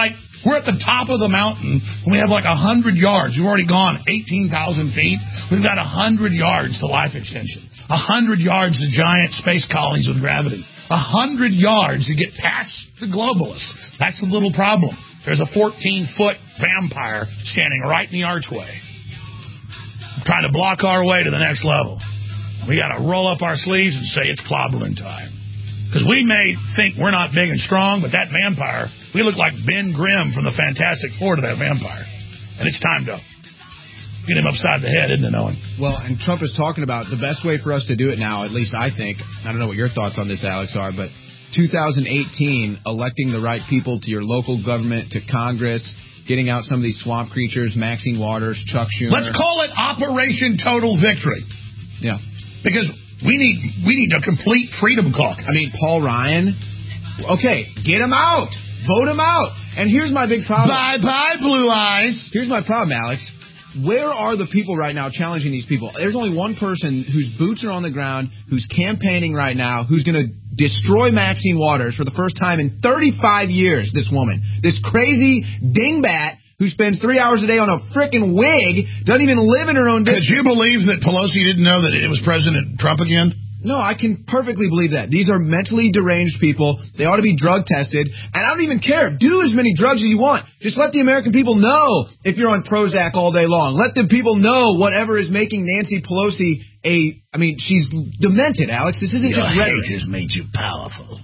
S2: We're at the top of the mountain, and we have like one hundred yards. We've already gone eighteen thousand feet. We've got one hundred yards to life extension. one hundred yards to giant space colonies with gravity. one hundred yards to get past the globalists. That's the little problem. There's a fourteen-foot vampire standing right in the archway, trying to block our way to the next level. We got to roll up our sleeves and say it's clobbering time. Because we may think we're not big and strong, but that vampire, we look like Ben Grimm from the Fantastic Four to that vampire. And it's time to get him upside the head, isn't it, Owen?
S1: Well, and Trump is talking about the best way for us to do it now, at least I think, I don't know what your thoughts on this, Alex, are, but two thousand eighteen, electing the right people to your local government, to Congress, getting out some of these swamp creatures, Maxine Waters, Chuck Schumer.
S2: Let's call it Operation Total Victory.
S1: Yeah.
S2: Because we need we need a complete freedom caucus.
S1: I mean, Paul Ryan, okay, get him out. Vote him out. And here's my big problem.
S2: Bye-bye, Blue Eyes.
S1: Here's my problem, Alex. Where are the people right now challenging these people? There's only one person whose boots are on the ground, who's campaigning right now, who's going to destroy Maxine Waters for the first time in thirty-five years, this woman. This crazy dingbat who spends three hours a day on a frickin' wig, doesn't even live in her own district.
S2: Could you believe that Pelosi didn't know that it was President Trump again?
S1: No, I can perfectly believe that. These are mentally deranged people. They ought to be drug tested. And I don't even care. Do as many drugs as you want. Just let the American people know if you're on Prozac all day long. Let the people know whatever is making Nancy Pelosi a... I mean, she's demented, Alex. This isn't
S2: Your
S1: just rhetoric.
S2: hate has made you powerful.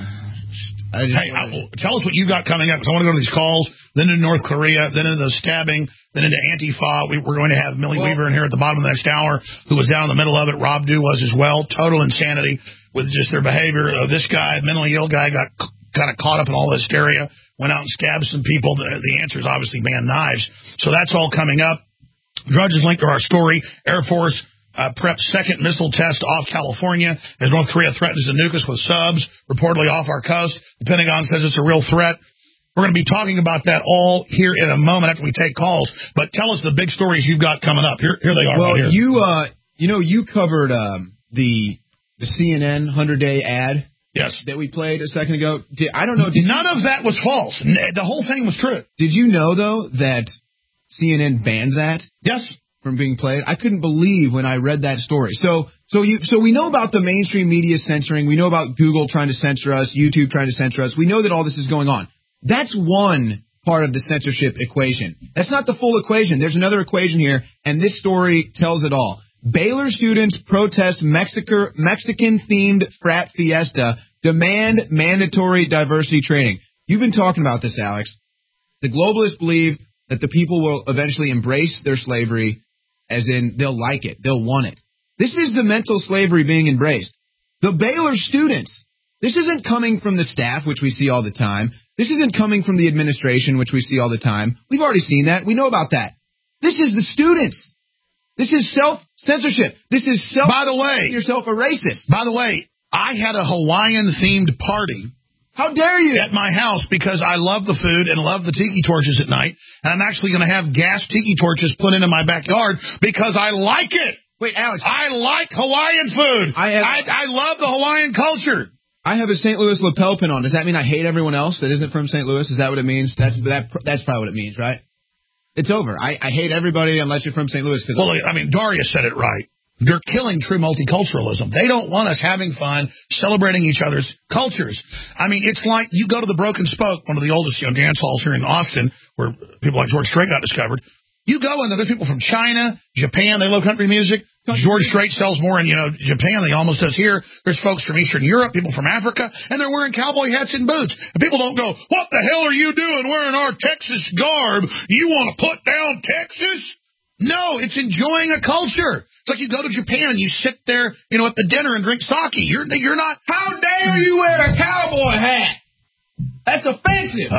S1: I
S2: hey, I, tell us what you got coming up, because I want to go to these calls, then into North Korea, then into the stabbing, then into Antifa. We, we're going to have Millie well, Weaver in here at the bottom of the next hour, who was down in the middle of it. Rob Dew was as well. Total insanity with just their behavior. Uh, this guy, mentally ill guy, got kind of caught up in all the hysteria, went out and stabbed some people. The, the answer is obviously man knives. So that's all coming up. Drudge's link to our story. Air Force Uh, preps second missile test off California as North Korea threatens to nuke us with subs, reportedly off our coast. The Pentagon says it's a real threat. We're going to be talking about that all here in a moment after we take calls. But tell us the big stories you've got coming up. Here, here they are.
S1: Well,
S2: right here.
S1: you, uh, you know, you covered um, the the C N N hundred-day ad.
S2: Yes.
S1: That we played a second ago. Did, I don't know. Did
S2: None
S1: you,
S2: of that was false. The whole thing was true.
S1: Did you know, though, that C N N banned that?
S2: Yes.
S1: From being played. I couldn't believe when I read that story. So, so you, so we know about the mainstream media censoring. We know about Google trying to censor us, YouTube trying to censor us. We know that all this is going on. That's one part of the censorship equation. That's not the full equation. There's another equation here, and this story tells it all. Baylor students protest Mexico, Mexican-themed frat fiesta, demand mandatory diversity training. You've been talking about this, Alex. The globalists believe that the people will eventually embrace their slavery, as in they'll like it, they'll want it. This is the mental slavery being embraced. The Baylor students, this isn't coming from the staff, which we see all the time. This isn't coming from the administration, which we see all the time. We've already seen that. We know about that. This is the students. This is self-censorship. This is self-
S2: By the way,
S1: yourself a racist.
S2: By the way, I had a Hawaiian-themed party.
S1: How dare you?
S2: At my house, because I love the food and love the tiki torches at night. And I'm actually going to have gas tiki torches put into my backyard because I like it.
S1: Wait, Alex.
S2: I like Hawaiian food.
S1: I, have,
S2: I, I love the Hawaiian culture.
S1: I have a Saint Louis lapel pin on. Does that mean I hate everyone else that isn't from Saint Louis? Is that what it means? That's that. That's probably what it means, right? It's over. I, I hate everybody unless you're from Saint Louis. Cause
S2: well, I mean, Darius said it right. They're killing true multiculturalism. They don't want us having fun, celebrating each other's cultures. I mean, it's like you go to the Broken Spoke, one of the oldest you know, dance halls here in Austin, where people like George Strait got discovered. You go and there's people from China, Japan, they love country music. George Strait sells more in, you know, Japan than he almost does here. There's folks from Eastern Europe, people from Africa, and they're wearing cowboy hats and boots. And people don't go, what the hell are you doing wearing our Texas garb? You want to put down Texas? No, it's enjoying a culture. It's like you go to Japan and you sit there, you know, at the dinner and drink sake. You're you're not.
S1: How dare you wear a cowboy hat? That's offensive.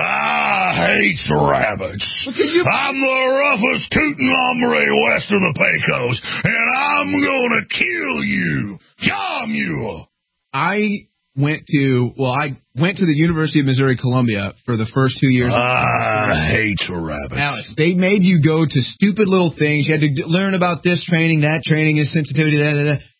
S2: I hate rabbits. You... I'm the roughest tootin' hombre west of the Pecos, and I'm gonna kill you, jam you.
S1: I went to well, I went to the University of Missouri Columbia for the first two years.
S2: I hate rabbits.
S1: Alex, they made you go to stupid little things. You had to learn about this training, that training, is sensitivity, that, that, that.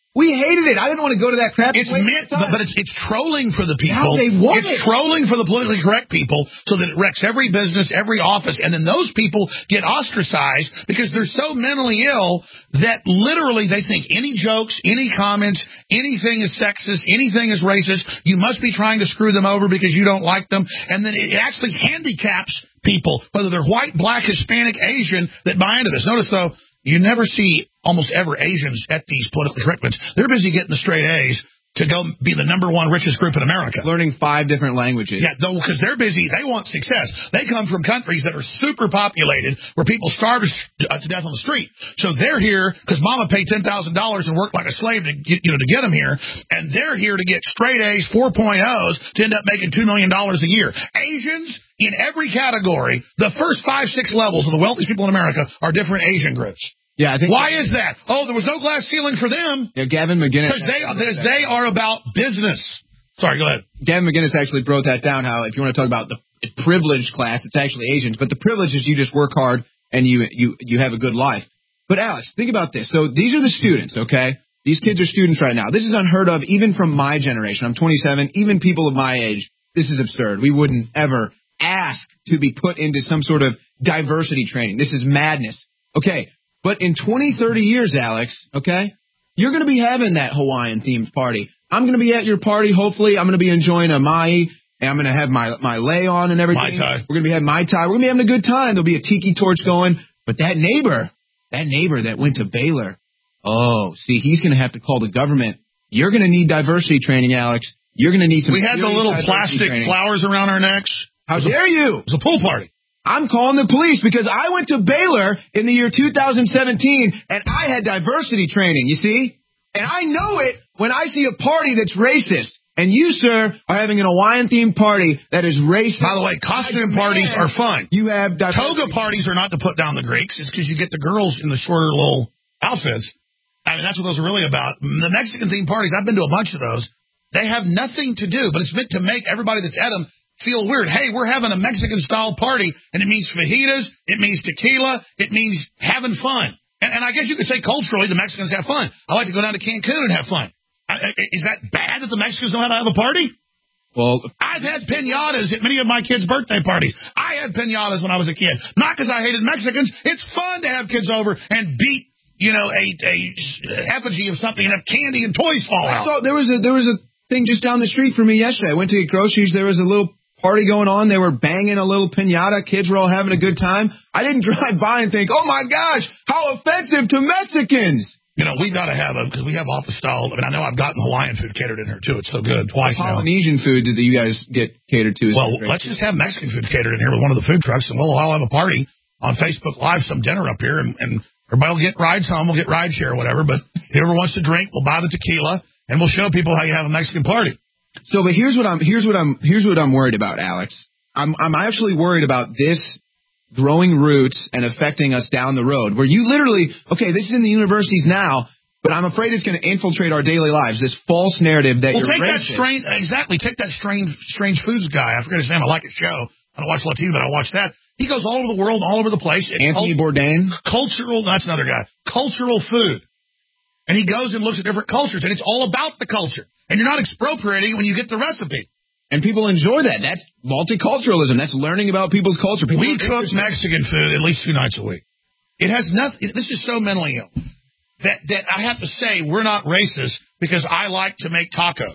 S1: We hated it. I didn't want to go to that crap.
S2: It's meant, but, but it's it's trolling for the people.
S1: Now they want
S2: it's
S1: it.
S2: trolling for the politically correct people so that it wrecks every business, every office, and then those people get ostracized because they're so mentally ill that literally they think any jokes, any comments, anything is sexist, anything is racist. You must be trying to screw them over because you don't like them. And then it actually handicaps people, whether they're white, black, Hispanic, Asian, that buy into this. Notice, though, you never see almost ever Asians at these politically correct ones. They're busy getting the straight A's to go be the number one richest group in America.
S1: Learning five different languages.
S2: Yeah, though, because they're busy. They want success. They come from countries that are super populated where people starve to death on the street. So they're here because mama paid ten thousand dollars and worked like a slave to get, you know, to get them here. And they're here to get straight A's, four point ohs to end up making two million dollars a year. Asians in every category, the first five, six levels of the wealthiest people in America are different Asian groups.
S1: Yeah, I think.
S2: Why is that? Oh, there was no glass ceiling for them.
S1: Yeah, Gavin McGinnis.
S2: Because they, they are about business. Sorry, go ahead.
S1: Gavin McGinnis actually broke that down, how if you want to talk about the privileged class, it's actually Asians. But the privilege is you just work hard and you, you, you have a good life. But, Alex, think about this. So these are the students, okay? These kids are students right now. This is unheard of even from my generation. I'm twenty-seven. Even people of my age, this is absurd. We wouldn't ever ask to be put into some sort of diversity training. This is madness. Okay. But in twenty, thirty years, Alex, okay, you're going to be having that Hawaiian-themed party. I'm going to be at your party, hopefully. I'm going to be enjoying a Mai, and I'm going to have my my lei on and everything.
S2: Mai Tai.
S1: We're going to be having Mai Tai. We're going to be having a good time. There'll be a tiki torch going. But that neighbor, that neighbor that went to Baylor, oh, see, he's going to have to call the government. You're going to need diversity training, Alex. You're going to need some
S2: We had the little plastic
S1: training.
S2: flowers around our necks.
S1: How dare you?
S2: It was a pool party.
S1: I'm calling the police because I went to Baylor in the year two thousand seventeen, and I had diversity training, you see? And I know it when I see a party that's racist. And you, sir, are having an Hawaiian-themed party that is racist.
S2: By the way, costume parties are fun.
S1: You have
S2: Toga parties are not to put down the Greeks. It's because you get the girls in the shorter little outfits. I mean, that's what those are really about. The Mexican-themed parties, I've been to a bunch of those. They have nothing to do, but it's meant to make everybody that's at them feel weird. Hey, we're having a Mexican-style party, and it means fajitas, it means tequila, it means having fun. And, and I guess you could say culturally the Mexicans have fun. I like to go down to Cancun and have fun. I, I, is that bad that the Mexicans know how to have a party?
S1: Well,
S2: I've had piñatas at many of my kids' birthday parties. I had piñatas when I was a kid. Not because I hated Mexicans. It's fun to have kids over and beat, you know, a, a effigy of something and have candy and toys fall out.
S1: I saw there was a there was a thing just down the street from me yesterday. I went to get groceries. There was a little party going on. They were banging a little piñata. Kids were all having a good time. I didn't drive by and think, oh, my gosh, how offensive to Mexicans.
S2: You know, we got to have a, because we have office style. I mean, I know I've gotten Hawaiian food catered in here, too. It's so good. Twice now.
S1: Polynesian food that you guys get catered to. Is
S2: well, let's just have Mexican food catered in here with one of the food trucks, and we'll all have a party on Facebook Live, some dinner up here, and, and everybody will get rides home. We'll get ride share or whatever. But whoever wants to drink, we'll buy the tequila, and we'll show people how you have a Mexican party.
S1: So, but here's what I'm here's what I'm here's what I'm worried about, Alex. I'm I'm actually worried about this growing roots and affecting us down the road. Where you literally, okay, this is in the universities now, but I'm afraid it's going to infiltrate our daily lives. This false narrative that
S2: well,
S1: you're
S2: take
S1: racist.
S2: that strange exactly. Take that strange strange foods guy. I forget his name. I like his show. I don't watch a lot of T V, but I watch that. He goes all over the world, all over the place.
S1: Anthony cult- Bourdain,
S2: cultural. That's another guy. Cultural food. And he goes and looks at different cultures, and it's all about the culture. And you're not expropriating when you get the recipe.
S1: And people enjoy that. That's multiculturalism. That's learning about people's culture. People
S2: we cook Mexican food at least two nights a week. It has nothing. This is so mentally ill that that I have to say we're not racist because I like to make tacos.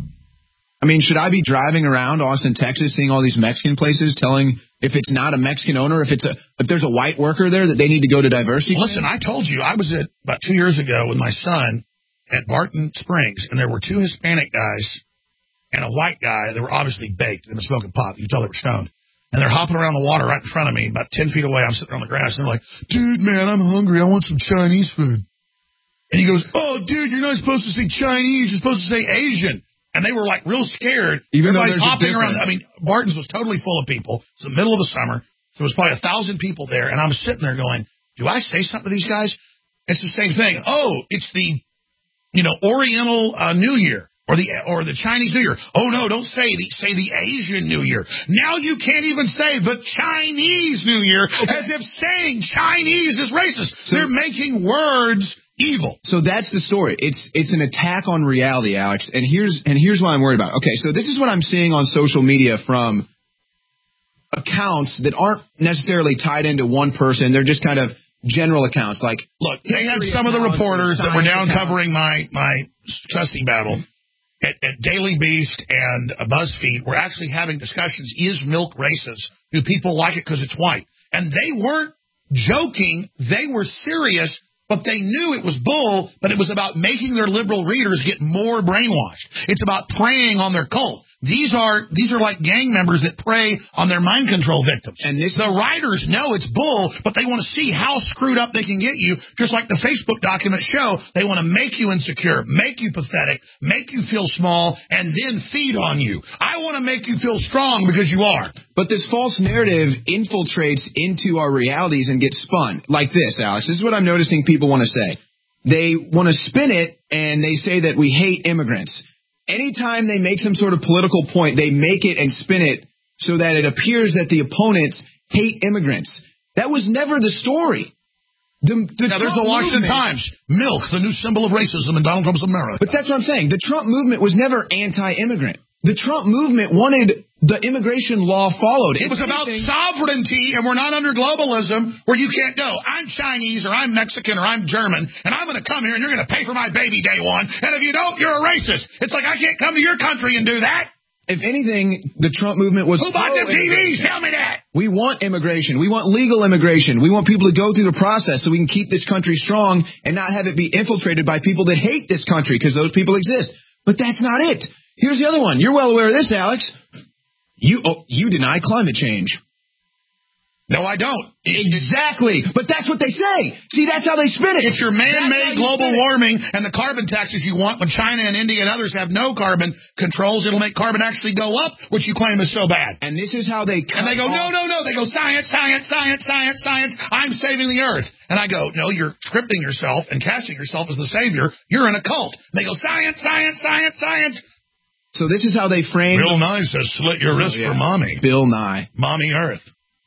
S1: I mean, should I be driving around Austin, Texas, seeing all these Mexican places, telling if it's not a Mexican owner, if it's a if there's a white worker there that they need to go to diversity?
S2: Listen, I told you I was at about two years ago with my son at Barton Springs, and there were two Hispanic guys and a white guy. They were obviously baked and smoking pot. You could tell they were stoned. And they're hopping around the water right in front of me, about ten feet away. I'm sitting on the grass, and they're like, dude, man, I'm hungry. I want some Chinese food. And he goes, oh, dude, you're not supposed to say Chinese. You're supposed to say Asian. And they were, like, real scared.
S1: Even
S2: Everybody's
S1: though
S2: hopping around. I mean, Barton's was totally full of people. It's the middle of the summer. So there was probably a thousand people there. And I'm sitting there going, do I say something to these guys? It's the same thing. Oh, it's the, you know, Oriental uh, New Year. Or the or the Chinese New Year. Oh, no, don't say the say the Asian New Year. Now you can't even say the Chinese New Year as if saying Chinese is racist. So, they're making words evil.
S1: So that's the story. It's it's an attack on reality, Alex. And here's and here's what I'm worried about. Okay, so this is what I'm seeing on social media from accounts that aren't necessarily tied into one person. They're just kind of general accounts. Like,
S2: look, they had some of the reporters that were down accounts. covering my my cussing battle at, at Daily Beast and BuzzFeed were actually having discussions. Is milk racist? Do people like it because it's white? And they weren't joking. They were serious. But they knew it was bull, but it was about making their liberal readers get more brainwashed. It's about preying on their cult. These are these are like gang members that prey on their mind control victims. And this the writers know it's bull, but they want to see how screwed up they can get you, just like the Facebook documents show. They want to make you insecure, make you pathetic, make you feel small, and then feed on you. I want to make you feel strong because you are.
S1: But this false narrative infiltrates into our realities and gets spun. Like this, Alex. This is what I'm noticing people want to say. They want to spin it, and they say that we hate immigrants. Anytime they make some sort of political point, they make it and spin it so that it appears that the opponents hate immigrants. That was never the story. The, the
S2: now, there's the Washington movement, Times. Milk, the new symbol of racism in Donald Trump's America.
S1: But that's what I'm saying. The Trump movement was never anti-immigrant. The Trump movement wanted the immigration law followed.
S2: It was about sovereignty, and we're not under globalism where you can't go, I'm Chinese, or I'm Mexican, or I'm German, and I'm going to come here, and you're going to pay for my baby day one, and if you don't, you're a racist. It's like I can't come to your country and do that.
S1: If anything, the Trump movement was...
S2: Who bought them T Vs? Tell me that.
S1: We want immigration. We want legal immigration. We want people to go through the process so we can keep this country strong and not have it be infiltrated by people that hate this country, because those people exist. But that's not it. Here's the other one. You're well aware of this, Alex. You oh, you deny climate change.
S2: No, I don't.
S1: Exactly. But that's what they say. See, that's how they spin it.
S2: It's your man-made global warming and the carbon taxes you want when China and India and others have no carbon controls. It'll make carbon actually go up, which you claim is so bad.
S1: And this is how they
S2: And they go, no, no, no. They go, science, science, science, science, science. I'm saving the earth. And I go, no, you're scripting yourself and casting yourself as the savior. You're in a cult. And they go, science, science, science, science.
S1: So this is how they frame...
S2: Bill Nye says, slit your wrist oh, yeah. for mommy.
S1: Bill Nye.
S2: Mommy Earth.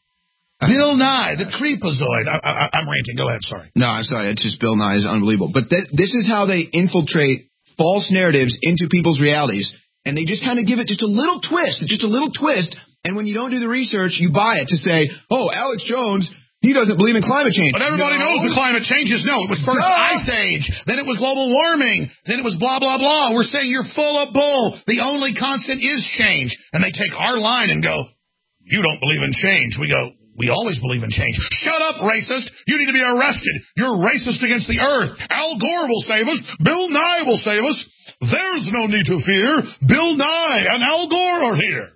S2: Bill Nye, the creepazoid. I, I, I'm ranting. Go ahead. Sorry.
S1: No, I'm sorry. It's just Bill Nye is unbelievable. But th- this is how they infiltrate false narratives into people's realities. And they just kind of give it just a little twist, just a little twist. And when you don't do the research, you buy it to say, oh, Alex Jones... He doesn't believe in climate change.
S2: But everybody no. knows the climate change is no. It was first no. ice age. Then it was global warming. Then it was blah, blah, blah. We're saying you're full of bull. The only constant is change. And they take our line and go, you don't believe in change. We go, we always believe in change. Shut up, racist. You need to be arrested. You're racist against the earth. Al Gore will save us. Bill Nye will save us. There's no need to fear. Bill Nye and Al Gore are here.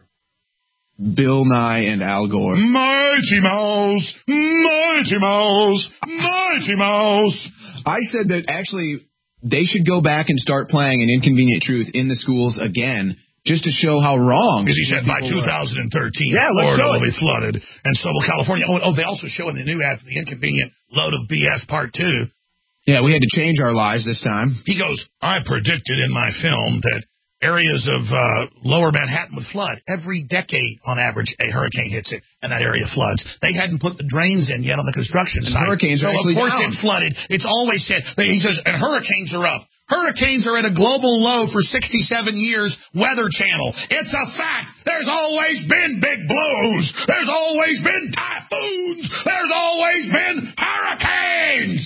S1: Bill Nye and Al Gore.
S2: Mighty Mouse, Mighty Mouse, Mighty Mouse.
S1: I said that actually they should go back and start playing An Inconvenient Truth in the schools again, just to show how wrong.
S2: Because he said by two thousand thirteen,
S1: yeah,
S2: Florida will be flooded, and so will California. Oh, oh, they also show in the new ad for The Inconvenient Load of B S Part two.
S1: Yeah, we had to change our lies this time.
S2: He goes, I predicted in my film that areas of uh, lower Manhattan would flood. Every decade, on average, a hurricane hits it, and that area floods. They hadn't put the drains in yet on the construction
S1: and
S2: site.
S1: Hurricanes
S2: so
S1: are actually
S2: of course
S1: down.
S2: It flooded. It's always said, he says, and hurricanes are up. Hurricanes are at a global low for sixty-seven years, Weather Channel. It's a fact. There's always been big blows. There's always been typhoons. There's always been hurricanes.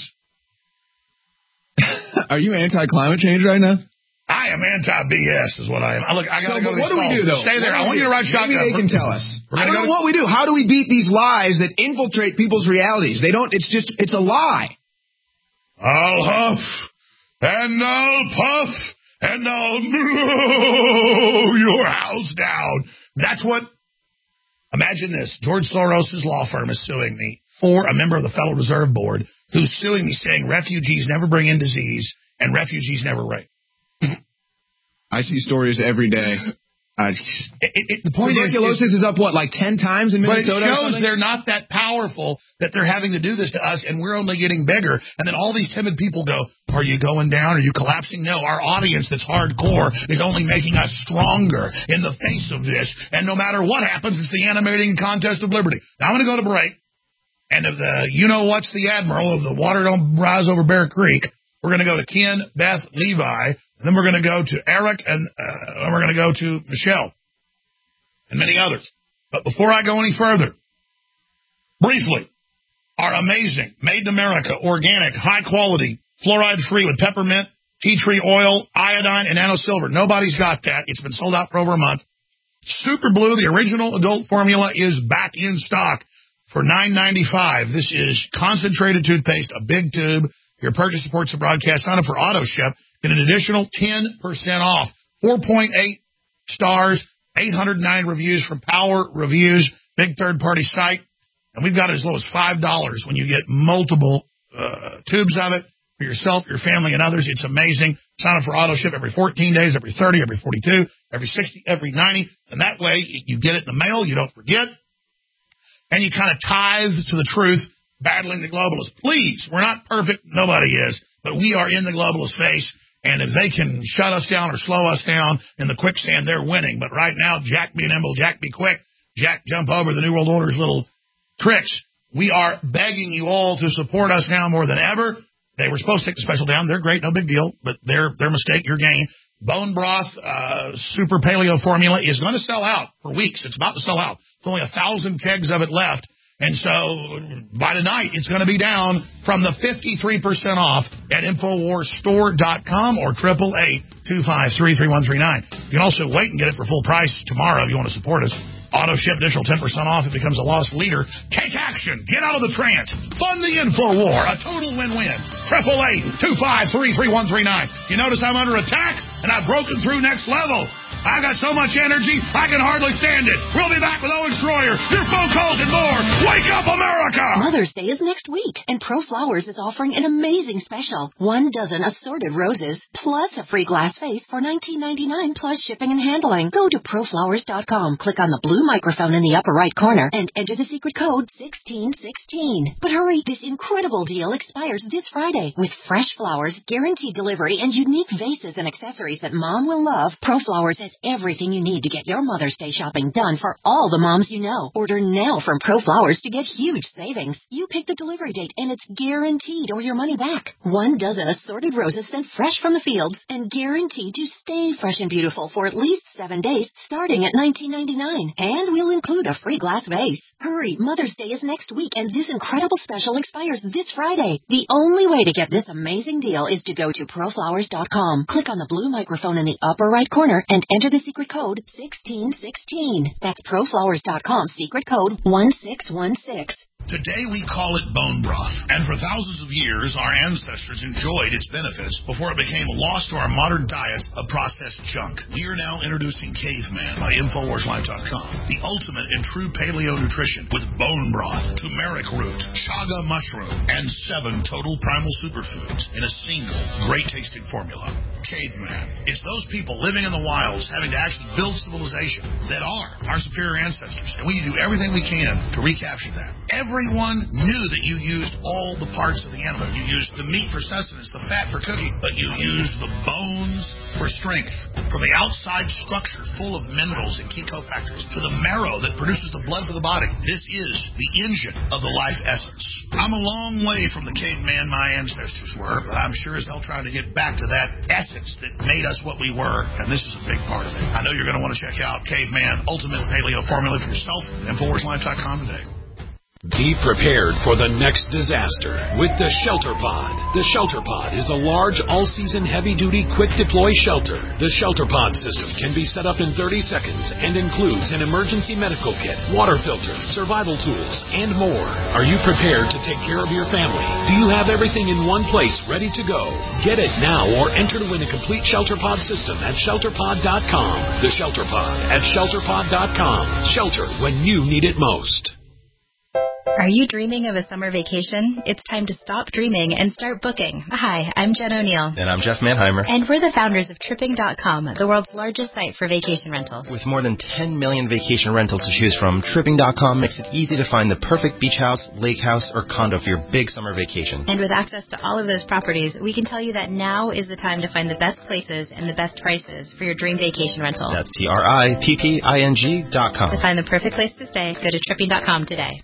S1: Are you anti-climate change right now?
S2: I am anti-B S is what I am. I look, I gotta
S1: so,
S2: go to
S1: what do we do, though?
S2: Stay there. I want you to ride shotgun.
S1: Maybe they can tell us. I don't know what we do. How do we beat these lies that infiltrate people's realities? They don't, it's just, it's a lie.
S2: I'll huff, and I'll puff, and I'll blow your house down. That's what, imagine this. George Soros' law firm is suing me for a member of the Federal Reserve Board who's suing me saying refugees never bring in disease and refugees never rape.
S1: I see stories every day. Uh,
S2: it, it, the point
S1: tuberculosis
S2: is,
S1: is, is up, what, like ten times in Minnesota?
S2: But it shows they're not that powerful that they're having to do this to us, and we're only getting bigger. And then all these timid people go, are you going down? Are you collapsing? No, our audience that's hardcore is only making us stronger in the face of this. And no matter what happens, it's the animating contest of liberty. Now I'm going to go to break. And if the, you know what's the admiral of the water don't rise over Bear Creek, We're going to go to Ken, Beth, Levi, and then we're going to go to Eric, and, uh, and we're going to go to Michelle, and many others. But before I go any further, briefly, our amazing, made in America, organic, high-quality, fluoride-free with peppermint, tea tree oil, iodine, and nano-silver. Nobody's got that. It's been sold out for over a month. Super Blue, the original adult formula, is back in stock for nine ninety-five. This is concentrated toothpaste, a big tube. Your purchase supports the broadcast. Sign up for AutoShip. Get an additional ten percent off. four point eight stars, eight hundred nine reviews from Power Reviews, big third-party site. And we've got it as low as five dollars when you get multiple uh, tubes of it for yourself, your family, and others. It's amazing. Sign up for AutoShip every fourteen days, every thirty, every forty-two, every sixty, every ninety. And that way, you get it in the mail, you don't forget. And you kind of tithe to the truth, battling the globalists. Please, we're not perfect. Nobody is. But we are in the globalist face. And if they can shut us down or slow us down in the quicksand, they're winning. But right now, Jack be nimble, Jack be quick, Jack jump over the New World Order's little tricks. We are begging you all to support us now more than ever. They were supposed to take the special down. They're great, no big deal. But their their mistake, your gain. Bone broth, uh, super paleo formula is going to sell out for weeks. It's about to sell out. There's only a thousand kegs of it left. And so by tonight, it's going to be down from the fifty-three percent off at Infowars Store dot com or eight eight eight, two five three, three one three nine. You can also wait and get it for full price tomorrow if you want to support us. AutoShip additional ten percent off. It becomes a lost leader. Take action. Get out of the trance. Fund the info war. A total win-win. eight eight eight, two five three, three one three nine. You notice I'm under attack and I've broken through next level. I've got so much energy, I can hardly stand it. We'll be back with Owen Schroyer, your phone calls and more. Wake up, America!
S4: Mother's Day is next week, and Pro Flowers is offering an amazing special. One dozen assorted roses, plus a free glass vase for nineteen ninety-nine plus shipping and handling. Go to Pro Flowers dot com, click on the blue microphone in the upper right corner, and enter the secret code sixteen sixteen. But hurry, this incredible deal expires this Friday. With fresh flowers, guaranteed delivery, and unique vases and accessories that Mom will love, Pro Flowers has everything you need to get your Mother's Day shopping done for all the moms you know. Order now from Pro Flowers to get huge savings. You pick the delivery date and it's guaranteed or your money back. One dozen assorted roses sent fresh from the fields and guaranteed to stay fresh and beautiful for at least seven days starting at nineteen ninety-nine. And we'll include a free glass vase. Hurry, Mother's Day is next week and this incredible special expires this Friday. The only way to get this amazing deal is to go to Pro Flowers dot com. Click on the blue microphone in the upper right corner and enter the secret code sixteen sixteen. That's Pro Flowers dot com, secret code one six one six.
S2: Today we call it bone broth, and for thousands of years our ancestors enjoyed its benefits before it became lost to our modern diet of processed junk. We are now introducing Caveman by Infowars Live dot com, the ultimate in true paleo nutrition with bone broth, turmeric root, chaga mushroom, and seven total primal superfoods in a single great-tasting formula. Caveman. It's those people living in the wilds having to actually build civilization that are our superior ancestors, and we do everything we can to recapture that. Everyone knew that you used all the parts of the animal. You used the meat for sustenance, the fat for cooking, but you used the bones for strength. From the outside structure full of minerals and key cofactors to the marrow that produces the blood for the body, this is the engine of the life essence. I'm a long way from the caveman my ancestors were, but I'm sure as hell trying to get back to that essence that made us what we were, and this is a big part of it. I know you're going to want to check out Caveman Ultimate Paleo Formula for yourself at Infowars Live dot com today.
S3: Be prepared for the next disaster with the Shelter Pod. The Shelter Pod is a large, all-season, heavy-duty, quick-deploy shelter. The Shelter Pod system can be set up in thirty seconds and includes an emergency medical kit, water filter, survival tools, and more. Are you prepared to take care of your family? Do you have everything in one place ready to go? Get it now or enter to win a complete Shelter Pod system at shelter pod dot com. The Shelter Pod at shelter pod dot com. Shelter when you need it most.
S22: Are you dreaming of a summer vacation? It's time to stop dreaming and start booking. Hi, I'm Jen O'Neill.
S23: And I'm Jeff Manheimer.
S22: And we're the founders of Tripping dot com, the world's largest site for vacation rentals.
S23: With more than ten million vacation rentals to choose from, Tripping dot com makes it easy to find the perfect beach house, lake house, or condo for your big summer vacation.
S22: And with access to all of those properties, we can tell you that now is the time to find the best places and the best prices for your dream vacation rental.
S23: That's T R I P P I N G dot com.
S22: To find the perfect place to stay, go to Tripping dot com today.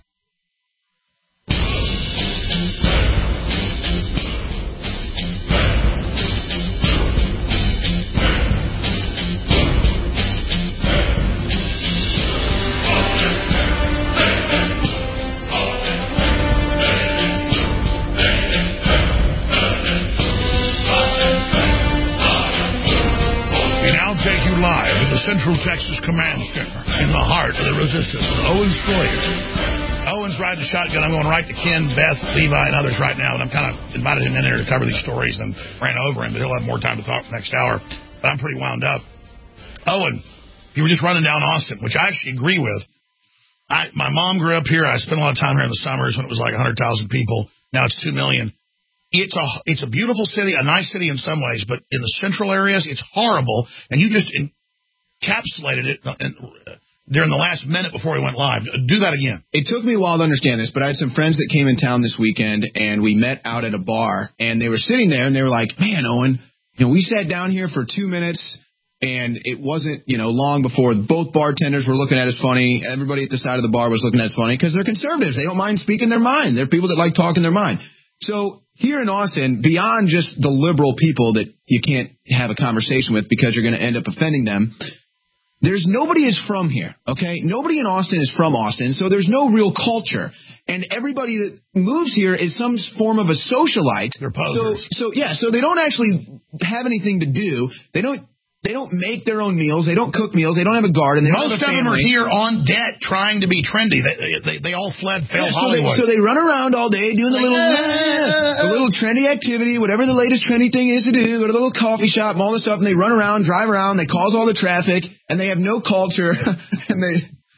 S2: Central Texas Command Center in the heart of the resistance with Owen Schroyer. Owen's riding the shotgun. I'm going right to Ken, Beth, Levi, and others right now, and I'm kind of invited him in there to cover these stories and ran over him, but he'll have more time to talk next hour. But I'm pretty wound up. Owen, you were just running down Austin, which I actually agree with. I, my mom grew up here. I spent a lot of time here in the summers when it was like one hundred thousand people. Now it's two million. It's a it's a beautiful city, a nice city in some ways, but in the central areas, it's horrible. And you just encapsulated it during the last minute before we went live. Do that again.
S1: It took me a while to understand this, but I had some friends that came in town this weekend, and we met out at a bar, and they were sitting there, and they were like, man, Owen, you know, we sat down here for two minutes, and it wasn't, you know, long before both bartenders were looking at us funny. Everybody at the side of the bar was looking at us funny because they're conservatives. They don't mind speaking their mind. They're people that like talking their mind. So here in Austin, beyond just the liberal people that you can't have a conversation with because you're going to end up offending them, there's nobody is from here, okay? Nobody in Austin is from Austin, so there's no real culture. And everybody that moves here is some form of a socialite.
S2: They're posers.
S1: So, so yeah, so they don't actually have anything to do. They don't They don't make their own meals. They don't cook meals. They don't have a garden. They
S2: Most
S1: don't have a
S2: of them are
S1: family.
S2: here on debt trying to be trendy. They they, they all fled failed
S1: yeah, so
S2: Hollywood.
S1: They, so they run around all day doing the
S2: like,
S1: little,
S2: ah,
S1: the little trendy activity, whatever the latest trendy thing is to do. Go to the little coffee shop and all this stuff, and they run around, drive around. They cause all the traffic, and they have no culture. and they...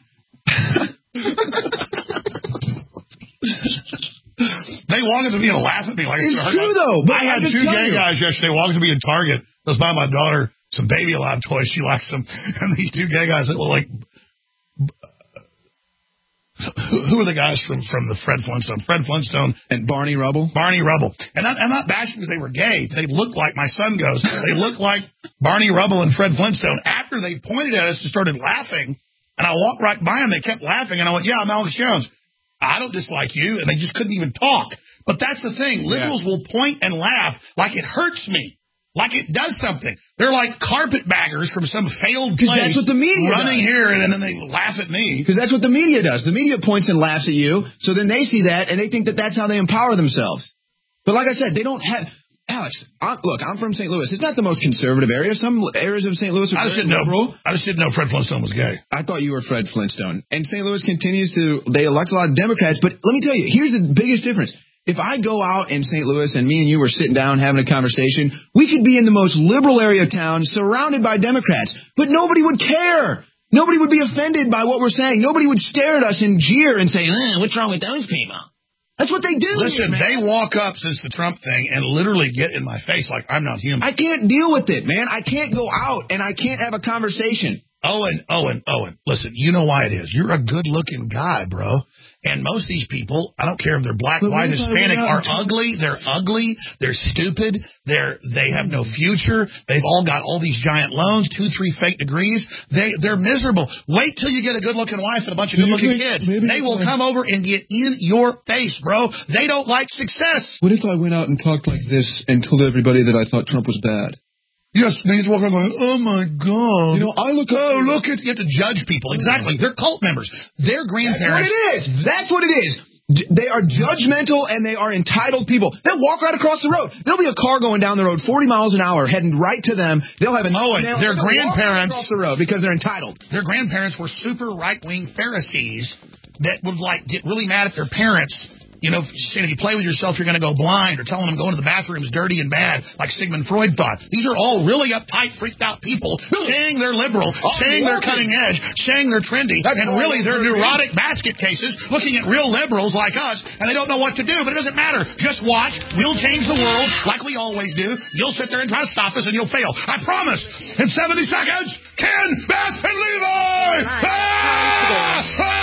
S2: They walk up to me and laugh at me like
S1: it's true though. But
S2: I had two gay
S1: you.
S2: guys yesterday walk up to me in Target. I was buying my daughter some Baby Alive toys. She likes them. And these two gay guys that look like... Who are the guys from, from the Fred Flintstone? Fred Flintstone.
S1: And Barney Rubble?
S2: Barney Rubble. And I, I'm not bashing because they were gay. They looked like, my son goes, they looked like Barney Rubble and Fred Flintstone. After they pointed at us and started laughing, and I walked right by them, they kept laughing, and I went, yeah, I'm Alex Jones. I don't dislike you. And they just couldn't even talk. But that's the thing. Liberals yeah. will point and laugh like it hurts me. Like it does something. They're like carpetbaggers from some failed place.
S1: That's what the media
S2: running
S1: does.
S2: here, and then they laugh at me.
S1: Because that's what the media does. The media points and laughs at you, so then they see that, and they think that that's how they empower themselves. But like I said, they don't have... Alex, I, look, I'm from Saint Louis. It's not the most conservative area. Some areas of Saint Louis are
S2: I just
S1: very
S2: didn't
S1: liberal.
S2: know. I just didn't know Fred Flintstone was gay.
S1: I thought you were Fred Flintstone. And Saint Louis continues to... They elect a lot of Democrats, but let me tell you, here's the biggest difference. If I go out in Saint Louis and me and you were sitting down having a conversation, we could be in the most liberal area of town surrounded by Democrats, but nobody would care. Nobody would be offended by what we're saying. Nobody would stare at us and jeer and say, eh, what's wrong with those people? That's what they do.
S2: Listen,
S1: here,
S2: they walk up since the Trump thing and literally get in my face like I'm not human.
S1: I can't deal with it, man. I can't go out and I can't have a conversation.
S2: Owen, Owen, Owen, listen, you know why it is. You're a good-looking guy, bro. And most of these people, I don't care if they're black,
S1: but
S2: white, Hispanic, are ugly. They're ugly. They're stupid. They're they have no future. They've all got all these giant loans, two, three fake degrees. They they're miserable. Wait till you get a good-looking wife and a bunch of good-looking kids. They will come over and get in your face, bro. They don't like success.
S21: What if I went out and talked like this and told everybody that I thought Trump was bad?
S2: Yes, they just walk around going, oh, my God.
S21: You know, I look
S2: Oh, look at, you have to judge people. Exactly. They're cult members. Their grandparents.
S1: That's what it is. That's what it is. They are judgmental and they are entitled people. They'll walk right across the road. There'll be a car going down the road forty miles an hour heading right to them. They'll have an
S2: oh, and their grandparents
S1: right across the road because they're entitled.
S2: Their grandparents were super right-wing Pharisees that would like get really mad at their parents. You know, saying if you play with yourself, you're going to go blind, or telling them going to the bathroom is dirty and bad, like Sigmund Freud thought. These are all really uptight, freaked out people saying they're liberal, oh, saying they're cutting edge, saying they're trendy, That's and really they're neurotic basket cases looking at real liberals like us, and they don't know what to do, but it doesn't matter. Just watch. We'll change the world like we always do. You'll sit there and try to stop us, and you'll fail. I promise. In seventy seconds, Ken, Beth, and Levi! Ah! Ah!